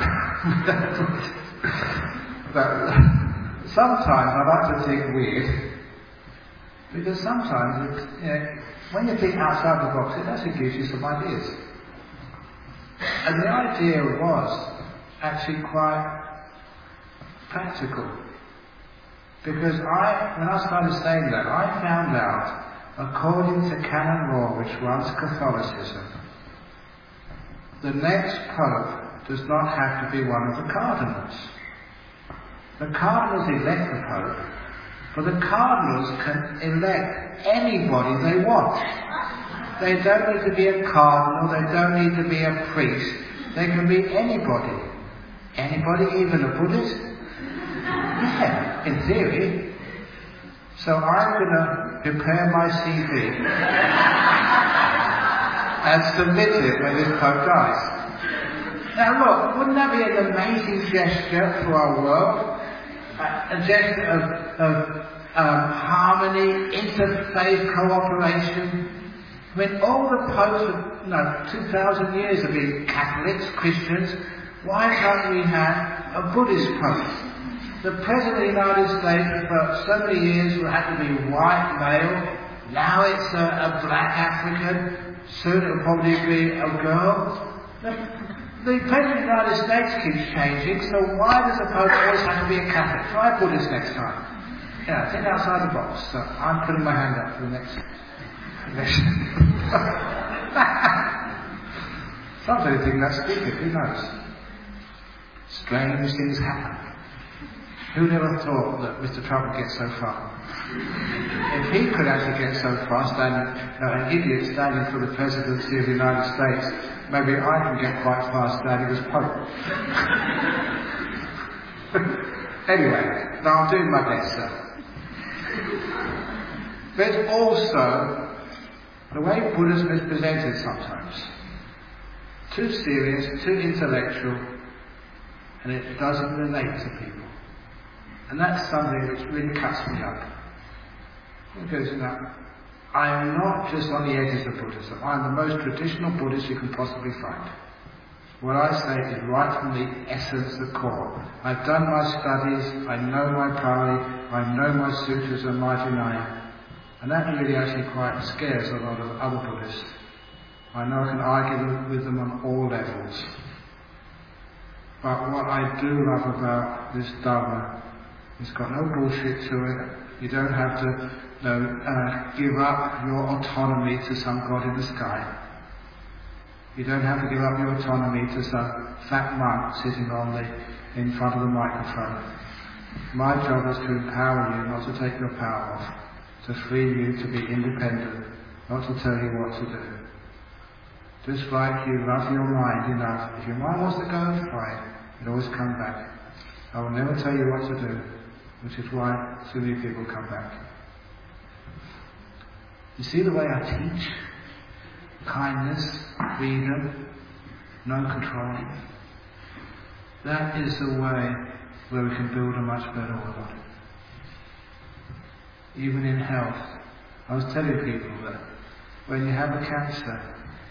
But sometimes I like to think weird, because sometimes it, you know, when you think outside the box, it actually gives you some ideas. And the idea was actually quite practical, because I, when I started saying that, I found out, according to canon law, which runs Catholicism, the next pope does not have to be one of the cardinals. The cardinals elect the pope, but the cardinals can elect anybody they want. They don't need to be a cardinal, they don't need to be a priest, they can be anybody. Anybody, even a Buddhist? Yeah, in theory. So I'm going to prepare my C V and submit it when this Pope dies. Now look, wouldn't that be an amazing gesture for our world? A, a gesture of, of um, harmony, interfaith cooperation. I mean, all the popes of, you know, two thousand years have been Catholics, Christians. Why can't we have a Buddhist pope? The President of the United States for so many years had to be white male. Now it's a, a black African. Soon it'll probably be a girl. The, the President of the United States keeps changing, so why does the Pope always have to be a Catholic? Try Buddhist next time. Yeah, think outside the box. So I'm putting my hand up for the next... next. Sometimes you think that's stupid, who knows? Strange things happen. Who never thought that Mister Trump would get so far? If he could actually get so far, standing, no, an idiot standing for the presidency of the United States, maybe I can get quite far standing as Pope. Anyway, now I'm doing my best, sir. There's also the way Buddhism is presented sometimes. Too serious, too intellectual, and it doesn't relate to people. And that's something which really cuts me up. Because, you know, I am not just on the edges of Buddhism. I am the most traditional Buddhist you can possibly find. What I say is right from the essence, the core. I've done my studies, I know my Pali, I know my sutras and my Vinaya. And that really actually quite scares a lot of other Buddhists. I know I can argue with them on all levels. But what I do love about this Dharma, it's got no bullshit to it. You don't have to you know, uh, give up your autonomy to some god in the sky. You don't have to give up your autonomy to some fat monk sitting on the, in front of the microphone. My job is to empower you, not to take your power off, to free you to be independent, not to tell you what to do. Just like you love your mind enough, if your mind wants to go, fine, it always come back. I will never tell you what to do, which is why so many people come back. You see the way I teach? Kindness, freedom, no control. That is the way where we can build a much better world. Even in health. I was telling people that when you have a cancer,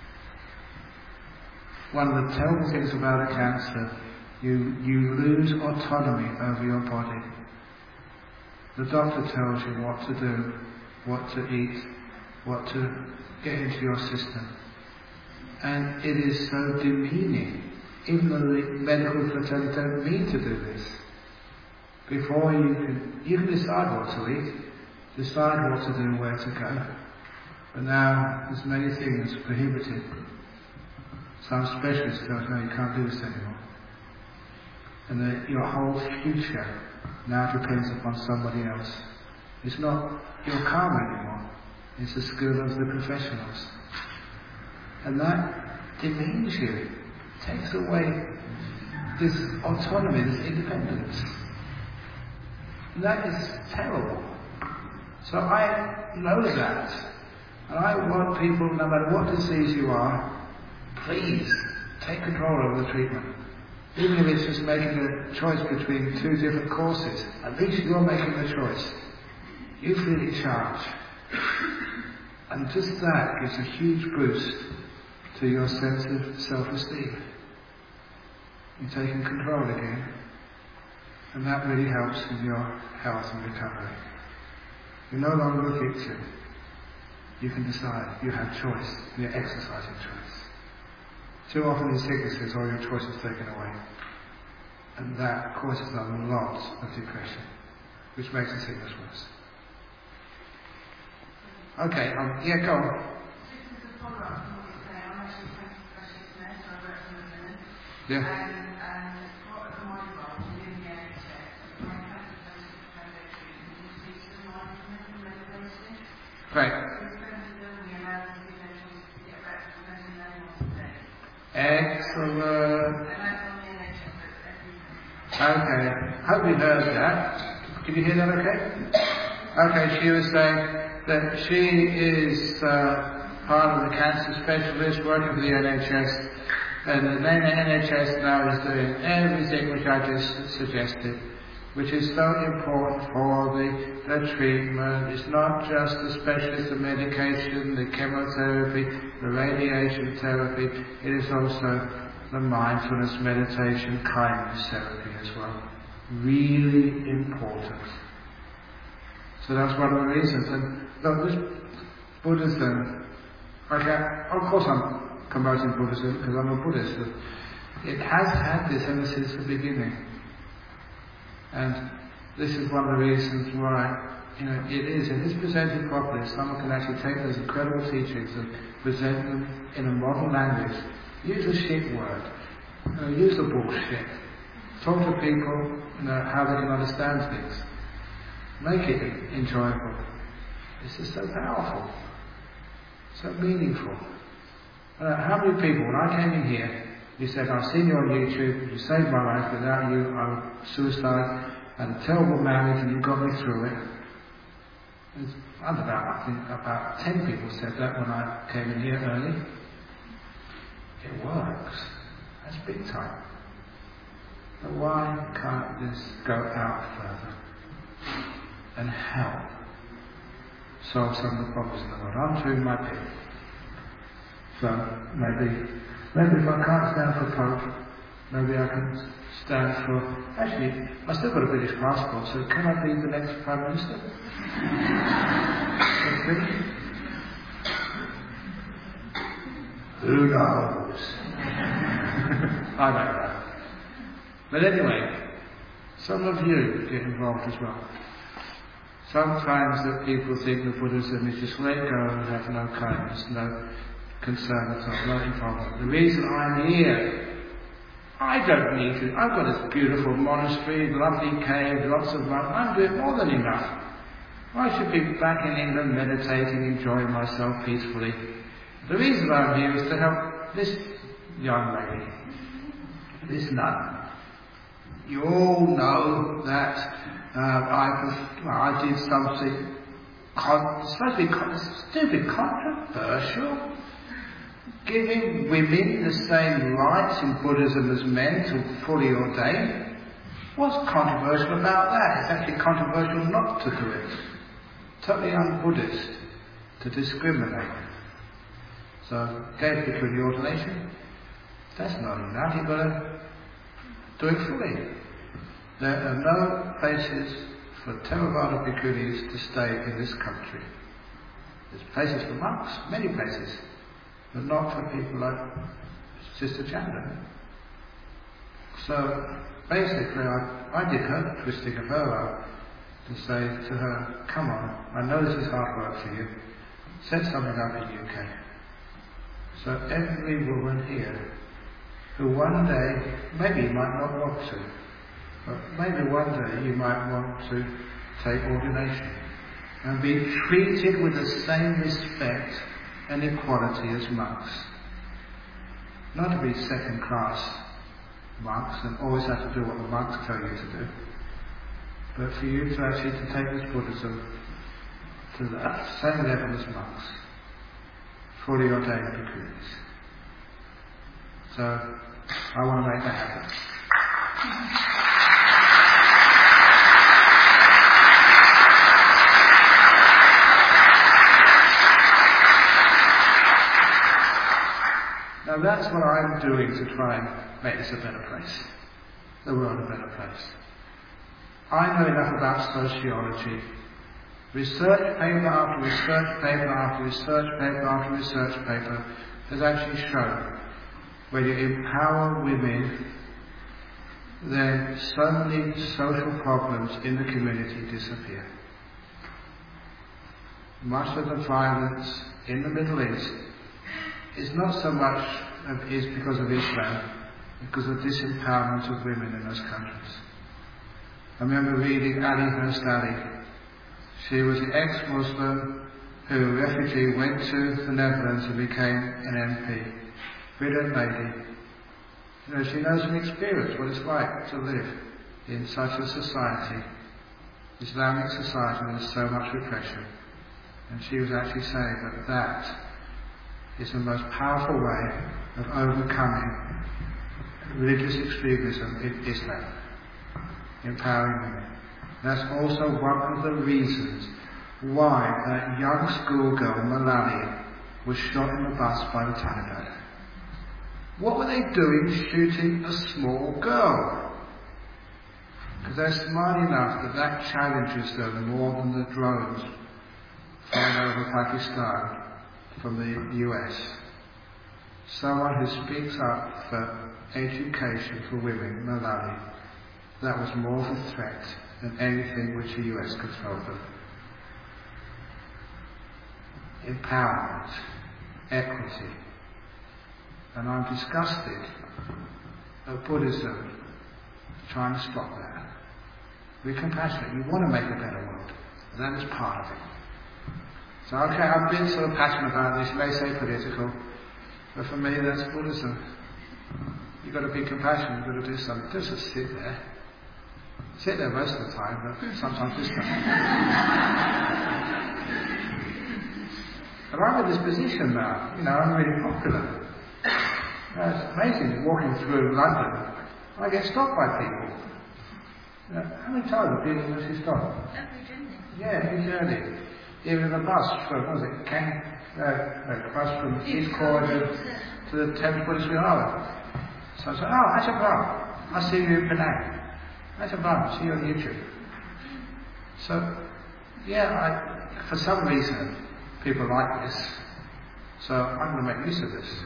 one of the terrible things about a cancer, you, you lose autonomy over your body. The doctor tells you what to do, what to eat, what to get into your system. And it is so demeaning, even though the medical fraternity don't mean to do this. Before you can, you can decide what to eat, decide what to do, where to go. But now, there's many things prohibited. Some specialists tell us, no, you can't do this anymore. And that your whole future now depends upon somebody else. It's not your karma anymore. It's the skill of the professionals. And that demeans you, takes away this autonomy, this independence. And that is terrible. So I know that. And I want people, no matter what disease you are, please take control over the treatment. Even if it's just making a choice between two different courses, at least you're making the choice. You feel in charge. And just that gives a huge boost to your sense of self-esteem. You're taking control again. And that really helps in your health and recovery. You're no longer a victim. You can decide. You have choice. You're exercising choice. Too often in sicknesses, all your choice is taken away. And that causes a lot of depression, which makes the sickness worse. Okay, um, yeah, go on. Yeah. Great. Excellent. Okay. Hope you heard that. Did you hear that okay? Okay, she was saying that she is uh, part of the cancer specialist working for the N H S, and the N H S now is doing everything which I just suggested, which is so important for the, the treatment. It's not just the specialist, the medication, the chemotherapy, the radiation therapy. It is also the mindfulness, meditation, kindness therapy as well. Really important. So that's one of the reasons. And look, this Buddhism, okay, of course I'm promoting Buddhism because I'm a Buddhist. It has had this ever since the beginning. And this is one of the reasons why, you know, it is, if it's presented properly, someone can actually take those incredible teachings and present them in a modern language. Use a shit word. You know, use the bullshit. Talk to people, you know, how they can understand things. Make it enjoyable. This is so powerful. So meaningful. Uh, how many people, when I came in here, you said, I've seen you on YouTube, you saved my life, without you I would suicide, I had a terrible marriage and you got me through it. It's about, I think, about ten people said that when I came in here early. It works. That's big time. But why can't this go out further and help solve some of the problems in the world? I'm doing my bit. So maybe, maybe if I can't stand for Pope, maybe I can stand for, actually, I've still got a British passport, so can I be the next Prime Minister? Who knows? I don't know. But anyway, some of you get involved as well. Sometimes that people think that Buddhism is just let go and have no kindness, no concern at all, no involvement. The reason I'm here, I don't need to. I've got this beautiful monastery, lovely cave, lots of money. I'm doing more than enough. I should be back in England meditating, enjoying myself peacefully. The reason I'm here is to help this young lady, this nun. You all know that Uh, I, well, I did something con- supposed to be con- stupid, controversial. Giving women the same rights in Buddhism as men to fully ordain. What's controversial about that? It's actually controversial not to do it. Totally un-Buddhist to discriminate. So, gave bhikkhuni ordination. That's not enough. You've got to do it fully. There are no places for Theravada bhikkhunis to stay in this country. There's places for monks, many places, but not for people like Sister Chanda. So basically, I, I did her twisting of her arm to say to her, come on, I know this is hard work for you. Set something up in the U K. So every woman here who one day, maybe you might not want to, but maybe one day you might want to take ordination and be treated with the same respect and equality as monks. Not to be second-class monks and always have to do what the monks tell you to do, but for you to actually to take this Buddhism to the same level as monks, fully ordained bhikkhunis. So, I want to make that happen. Now that's what I'm doing to try and make this a better place. The world a better place. I know enough about sociology. Research paper after research paper after research paper after research paper has actually shown when you empower women, then so many social problems in the community disappear. Much of the violence in the Middle East is not so much of, is because of Islam, because of disempowerment of women in those countries. I remember reading Ali Hurst Ali. She was an ex-Muslim who, a refugee, went to the Netherlands and became an M P. Brilliant lady. You know, she knows from experience what it's like to live in such a society, Islamic society, where there's so much repression. And she was actually saying that that is the most powerful way of overcoming religious extremism in Islam, empowering women. That's also one of the reasons why that young schoolgirl, Malala, was shot in the bus by the Taliban. What were they doing shooting a small girl? Because they're smart enough that that challenges them more than the drones flying over Pakistan from the U S. Someone who speaks up for education for women, Malala, that was more of a threat than anything which the U S could throw them. Empowerment, equity. And I'm disgusted at Buddhism trying to stop that. Be compassionate. You want to make a better world. And that is part of it. So okay, I've been sort of passionate about this, you may say political, but for me that's Buddhism. You've got to be compassionate, you've got to do something. Don't just sit there. Sit there most of the time, but sometimes this time. But I'm in this position now, you know, I'm really popular. You know, it's amazing walking through London, I get stopped by people. You know, how many times have people actually stopped? Every journey. Yeah, every journey. Even a bus from, what was it, Kang, uh, a bus from East Croydon to the Thames British Harbour. So I said, oh, that's a bum. I see you in Penang. That's a bum. I see you on YouTube. So, yeah, I, for some reason, people like this. So I'm going to make use of this.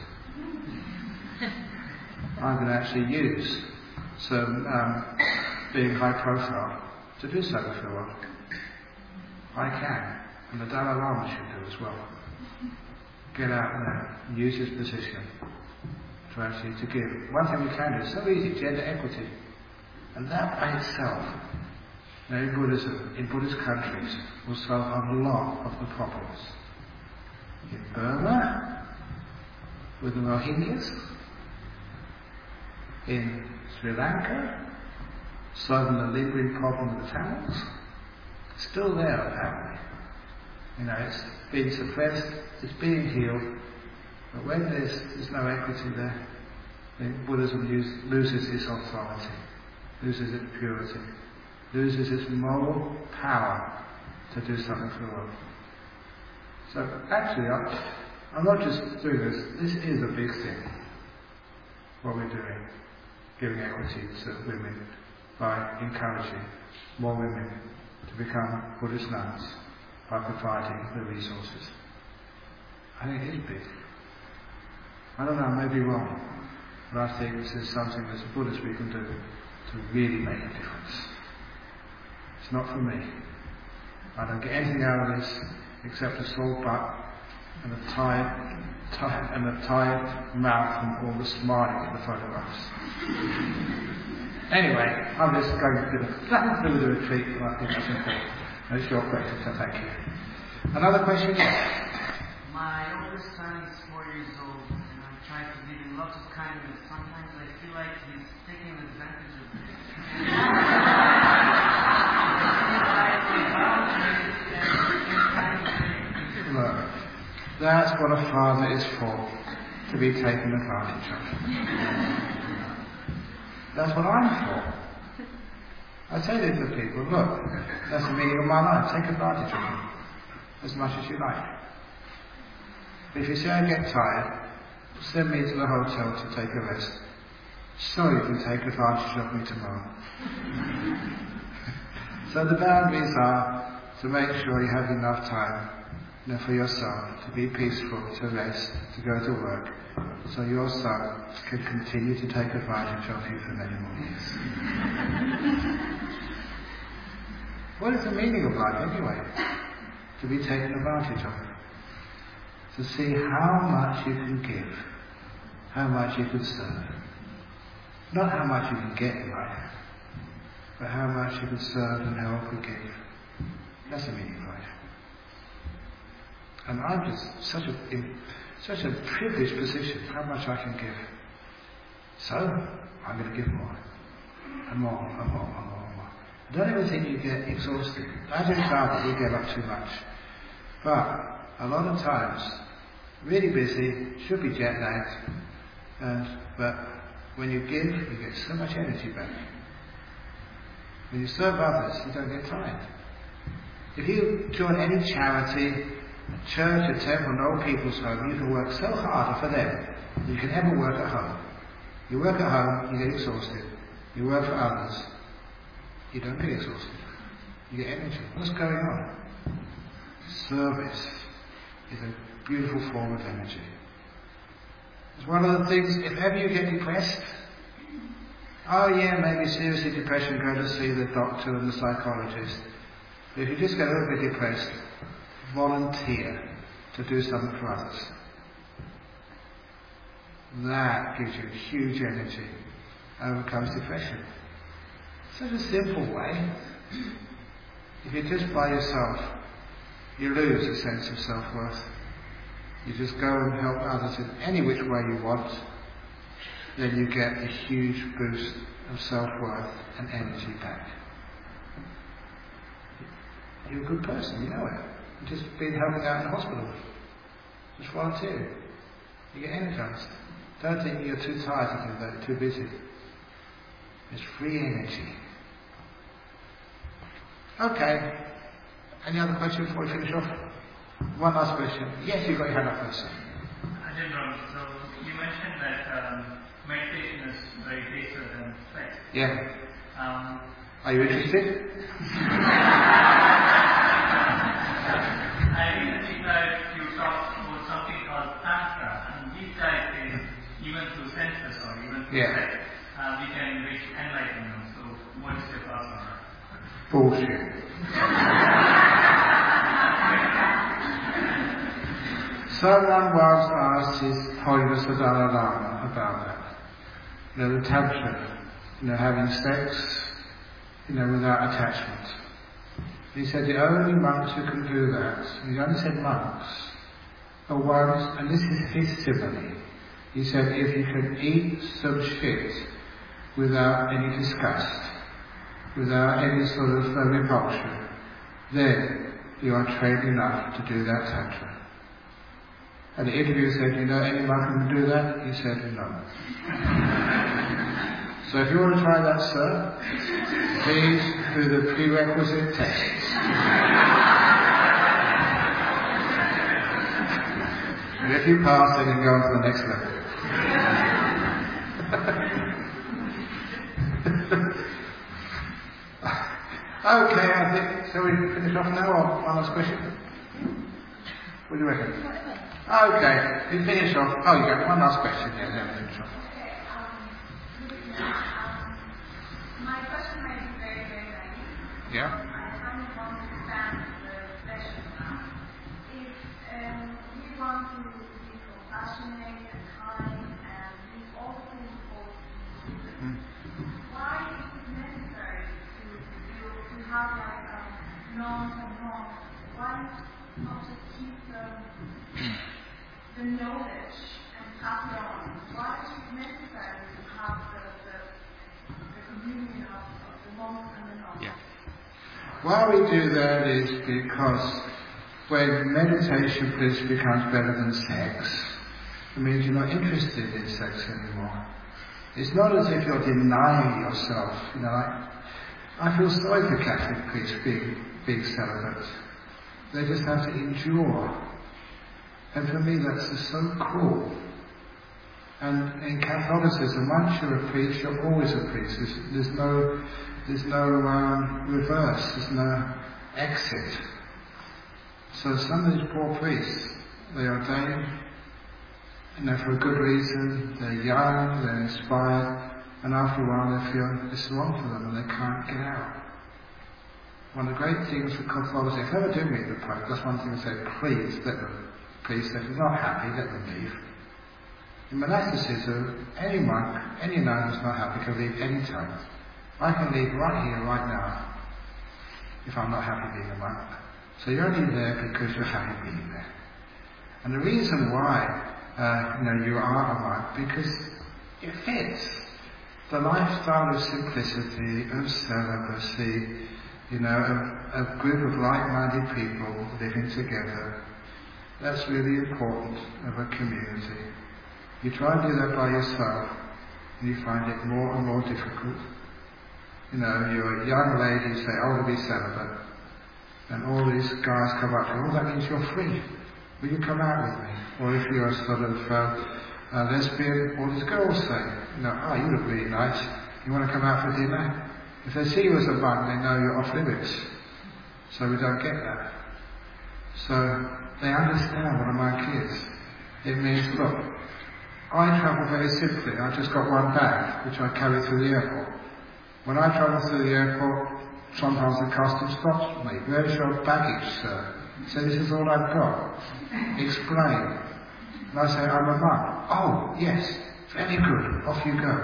I'm going to actually use some um, being high profile to do so if I want. I can. And the Dalai Lama should do as well. Get out there and use his position to actually to give. One thing we can do is so easy, gender equity. And that by itself, you know, in Buddhism, in Buddhist countries, will solve a lot of the problems. In Burma, with the Rohingyas, in Sri Lanka, solving the lingering problem of the Tamils. It's still there, apparently. You know, it's being suppressed, it's being healed, but when there's, there's no equity there, then Buddhism use, loses its authority, loses its purity, loses its moral power to do something for the world. So actually, I, I'm not just doing this, this is a big thing, what we're doing, giving equity to women by encouraging more women to become Buddhist nuns by providing the resources. I think it is big. I don't know, I may be wrong, but I think this is something as a Buddhist we can do to really make a difference. It's not for me. I don't get anything out of this except a sore butt and a tired, tired and a tired mouth from all the smiling in the photographs. Anyway, I'm just going to do nothing to do with the retreat, but I think that's important. That's your question, so thank you. Another question? Yes. My oldest son is four years old, and I'm trying to give him lots of kindness. Sometimes I feel like he's taking advantage of it. Look, that's what a father is for, to be taken advantage of. That's what I'm for. I say this to people, look, that's the meaning of my life, take advantage of me, as much as you like. If you say I get tired, send me to the hotel to take a rest, so you can take advantage of me tomorrow. So the boundaries are to make sure you have enough time, you know, for your son to be peaceful, to rest, to go to work, so your son can continue to take advantage of you for many more years. What is the meaning of life anyway? To be taken advantage of. To see how much you can give, how much you can serve. Not how much you can get in life, but how much you can serve and help and give. That's the meaning of life. And I'm just such a in such a privileged position, how much I can give. So I'm going to give more, and more, and more, and more, and more. Don't ever think you get exhausted. As a child, you get up too much. But a lot of times, really busy, should be jet lagged, and but when you give, you get so much energy back. When you serve others, you don't get tired. If you join any charity, a church, a temple, an old people's home, you can work so hard for them than you can ever work at home. You work at home, you get exhausted. You work for others, you don't get exhausted. You get energy. What's going on? Service is a beautiful form of energy. It's one of the things, if ever you get depressed, oh yeah, maybe seriously depression, go to see the doctor and the psychologist. But if you just get a little bit depressed, volunteer to do something for others. That gives you huge energy, overcomes depression. Such a simple way. If you're just by yourself, you lose a sense of self-worth. You just go and help others in any which way you want, then you get a huge boost of self-worth and energy back. You're a good person, you know it. You've just been helping out in the hospital. Just volunteer. You get energized. Don't think you're too tired to do that, too busy. It's free energy. Okay. Any other questions before we finish off? One last question. Yes, you've got your hand up first. I didn't know. So you mentioned that um, meditation is very baser than sex. Yeah. Um, Are you interested? I recently heard you talk about something called Tantra, and these guys say even through senses or even through Yeah. sex, uh, we can reach enlightenment. So what is your thoughts on that? Bullshit. Someone once asked His Holiness the Dalai Lama about that. You know, the Tantra, you know, having sex, you know, without attachment. He said the only monks who can do that, and he only said monks, are ones, and this is his simile. He said if you can eat some shit without any disgust, without any sort of uh, repulsion, then you are trained enough to do that tantra. And the interviewer said, you know any monk can do that? He said, no. So if you want to try that, sir, please do the prerequisite tests. And if you pass, then you can go on to the next level. Okay, I think, shall we finish off now, or one last question? What do you reckon? Okay, we finish off. Oh, you got one last question, yeah, then we finish off. My question might be very, very naive. Yeah? I kind of understand the session now. If um, we want to be compassionate and kind and leave all the things for Mm. why is it necessary to do to have like um, norms and norms? Why not just keep the, the knowledge and pass it on? Why is it necessary to have the, the, the communion of, of the monks and the nuns? Yeah. Why we do that is because when meditation bliss becomes better than sex, it means you're not interested in sex anymore. It's not as if you're denying yourself, you know, like, I feel sorry for Catholic priests being, being celibate. They just have to endure. And for me that's just so cruel. And in Catholicism, once you're a priest, you're always a priest. There's, there's no, there's no um, reverse, there's no exit. So some of these poor priests, they ordain, you know, for a good reason, they're young, they're inspired, and after a while they feel it's wrong for them and they can't get out. One of the great things for Catholicism, if they ever do meet the Pope, that's one thing to say, please let them, please, if they're not happy, let them leave. In monasticism, any monk, any nun who's not happy can leave any time. I can leave right here, right now, if I'm not happy being a monk. So you're only there because you're happy being there. And the reason why Uh, you know, you are a monk because it fits. The lifestyle of simplicity, of celibacy, you know, of a group of like-minded people living together, that's really important of a community. You try and do that by yourself, and you find it more and more difficult. You know, you're a young lady, you say, I want to be celibate, and all these guys come up to you, oh, that means you're free. Will you come out with me? Or if you're a sort of uh, a lesbian, all these girls say, you know, oh, you look really nice. You want to come out for dinner? If they see you as a monk, they know you're off limits. So we don't get that. So they understand what a monk is. It means, look, I travel very simply. I just got one bag, which I carry through the airport. When I travel through the airport, sometimes the customs stops me. Where's your baggage, sir? So this is all I've got. Explain. And I say, I'm a monk. Oh, yes, very good. Off you go.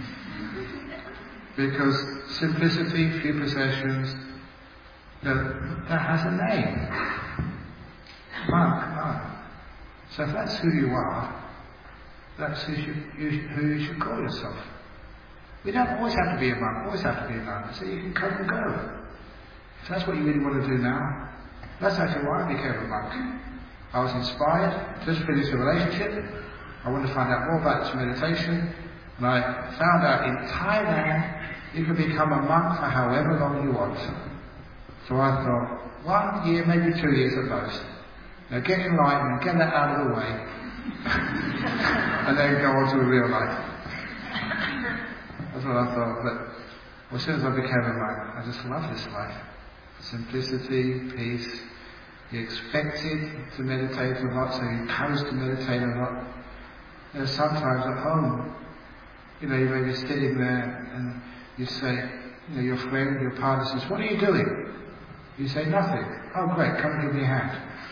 Because simplicity, few possessions, that, that has a name. Monk, monk. So if that's who you are, that's who you, you, who you should call yourself. We don't always have to be a monk, always have to be a nun. So you can come and go. If that's what you really want to do now, that's actually why I became a monk. I was inspired, just finished a relationship, I wanted to find out more about this meditation, and I found out in Thailand you can become a monk for however long you want. So I thought, one year, maybe two years at most. Now get enlightened, get that out of the way, and then go on to a real life. That's what I thought, but as soon as I became a monk, I just love this life. Simplicity, peace. You're expected to meditate a lot, so you're encouraged to meditate a lot. You know, sometimes at home, you know, you may be sitting there and you say, you know, your friend, your partner says, what are you doing? You say, nothing. Oh, great, come and give me a hand.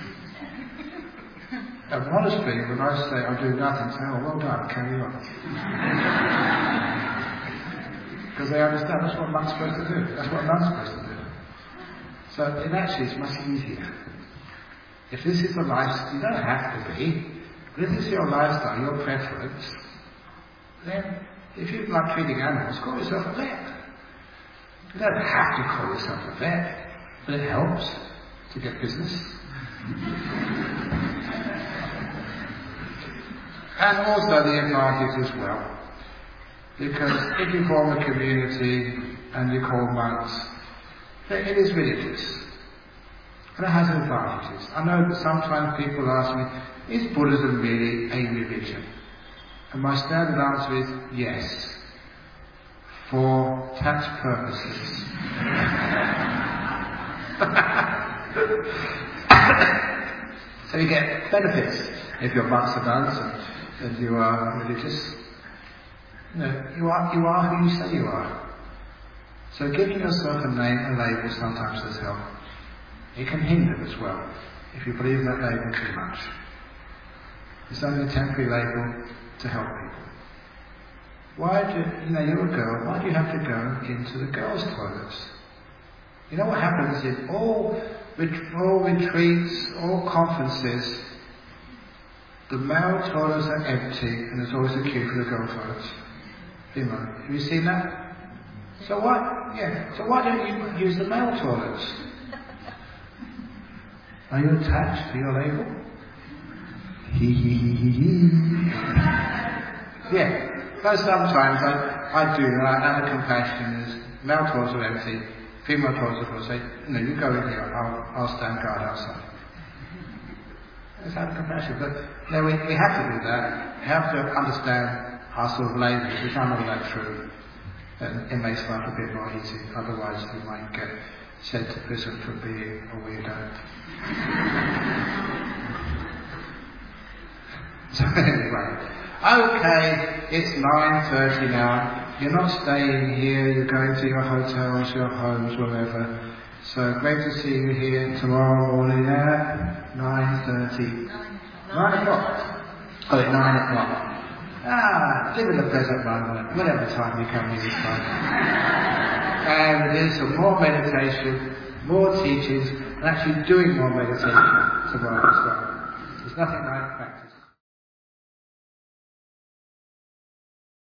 At monastery, when I say I do nothing, say, oh, well done, carry on. Because they understand that's what monks supposed to do. That's what nuns supposed to do. So it actually is much easier. If this is a lifestyle, you don't have to be, but if this is your lifestyle, your preference, then if you like treating animals, call yourself a vet. You don't have to call yourself a vet, but it helps to get business. And also the advantage as well, because if you form a community and you call monks, it is religious. And it has advantages. I know that sometimes people ask me, is Buddhism really a religion? And my standard answer is yes. For tax purposes. So you get benefits if you're monks and nuns and, and you are religious. No, you are you are who you say you are. So giving yourself a name, a label, sometimes does help. It can hinder as well if you believe that label too much. It's only a temporary label to help people. Why do you, you know, you're a girl, why do you have to go into the girls' toilets? You know what happens in all, ret- all retreats, all conferences, the male toilets are empty and there's always a queue for the girl toilets. Female. Have you seen that? So why, yeah, so why don't you use the male toilets? Are you attached to your label? Hee hee hee hee hee. Yeah. But sometimes I, I do, and I have a compassion. Is male toilets are empty, female toilets are full. Say, no, you go in here, I'll, I'll stand guard outside. Let's have compassion. But no, we, we have to do that. We have to understand our sort of labels. We can't all that through. And it makes life a bit more easy. Otherwise, we might get sent to prison for being a weirdo. So anyway. Okay, it's nine thirty now. You're not staying here, you're going to your hotels, your homes, wherever. So great to see you here tomorrow morning at nine thirty. nine o'clock. Oh, at nine o'clock. Ah, live in the present moment, whatever time you come here is fine. And there's some more meditation, more teachings, and actually doing more meditation tomorrow as well. There's nothing like practice.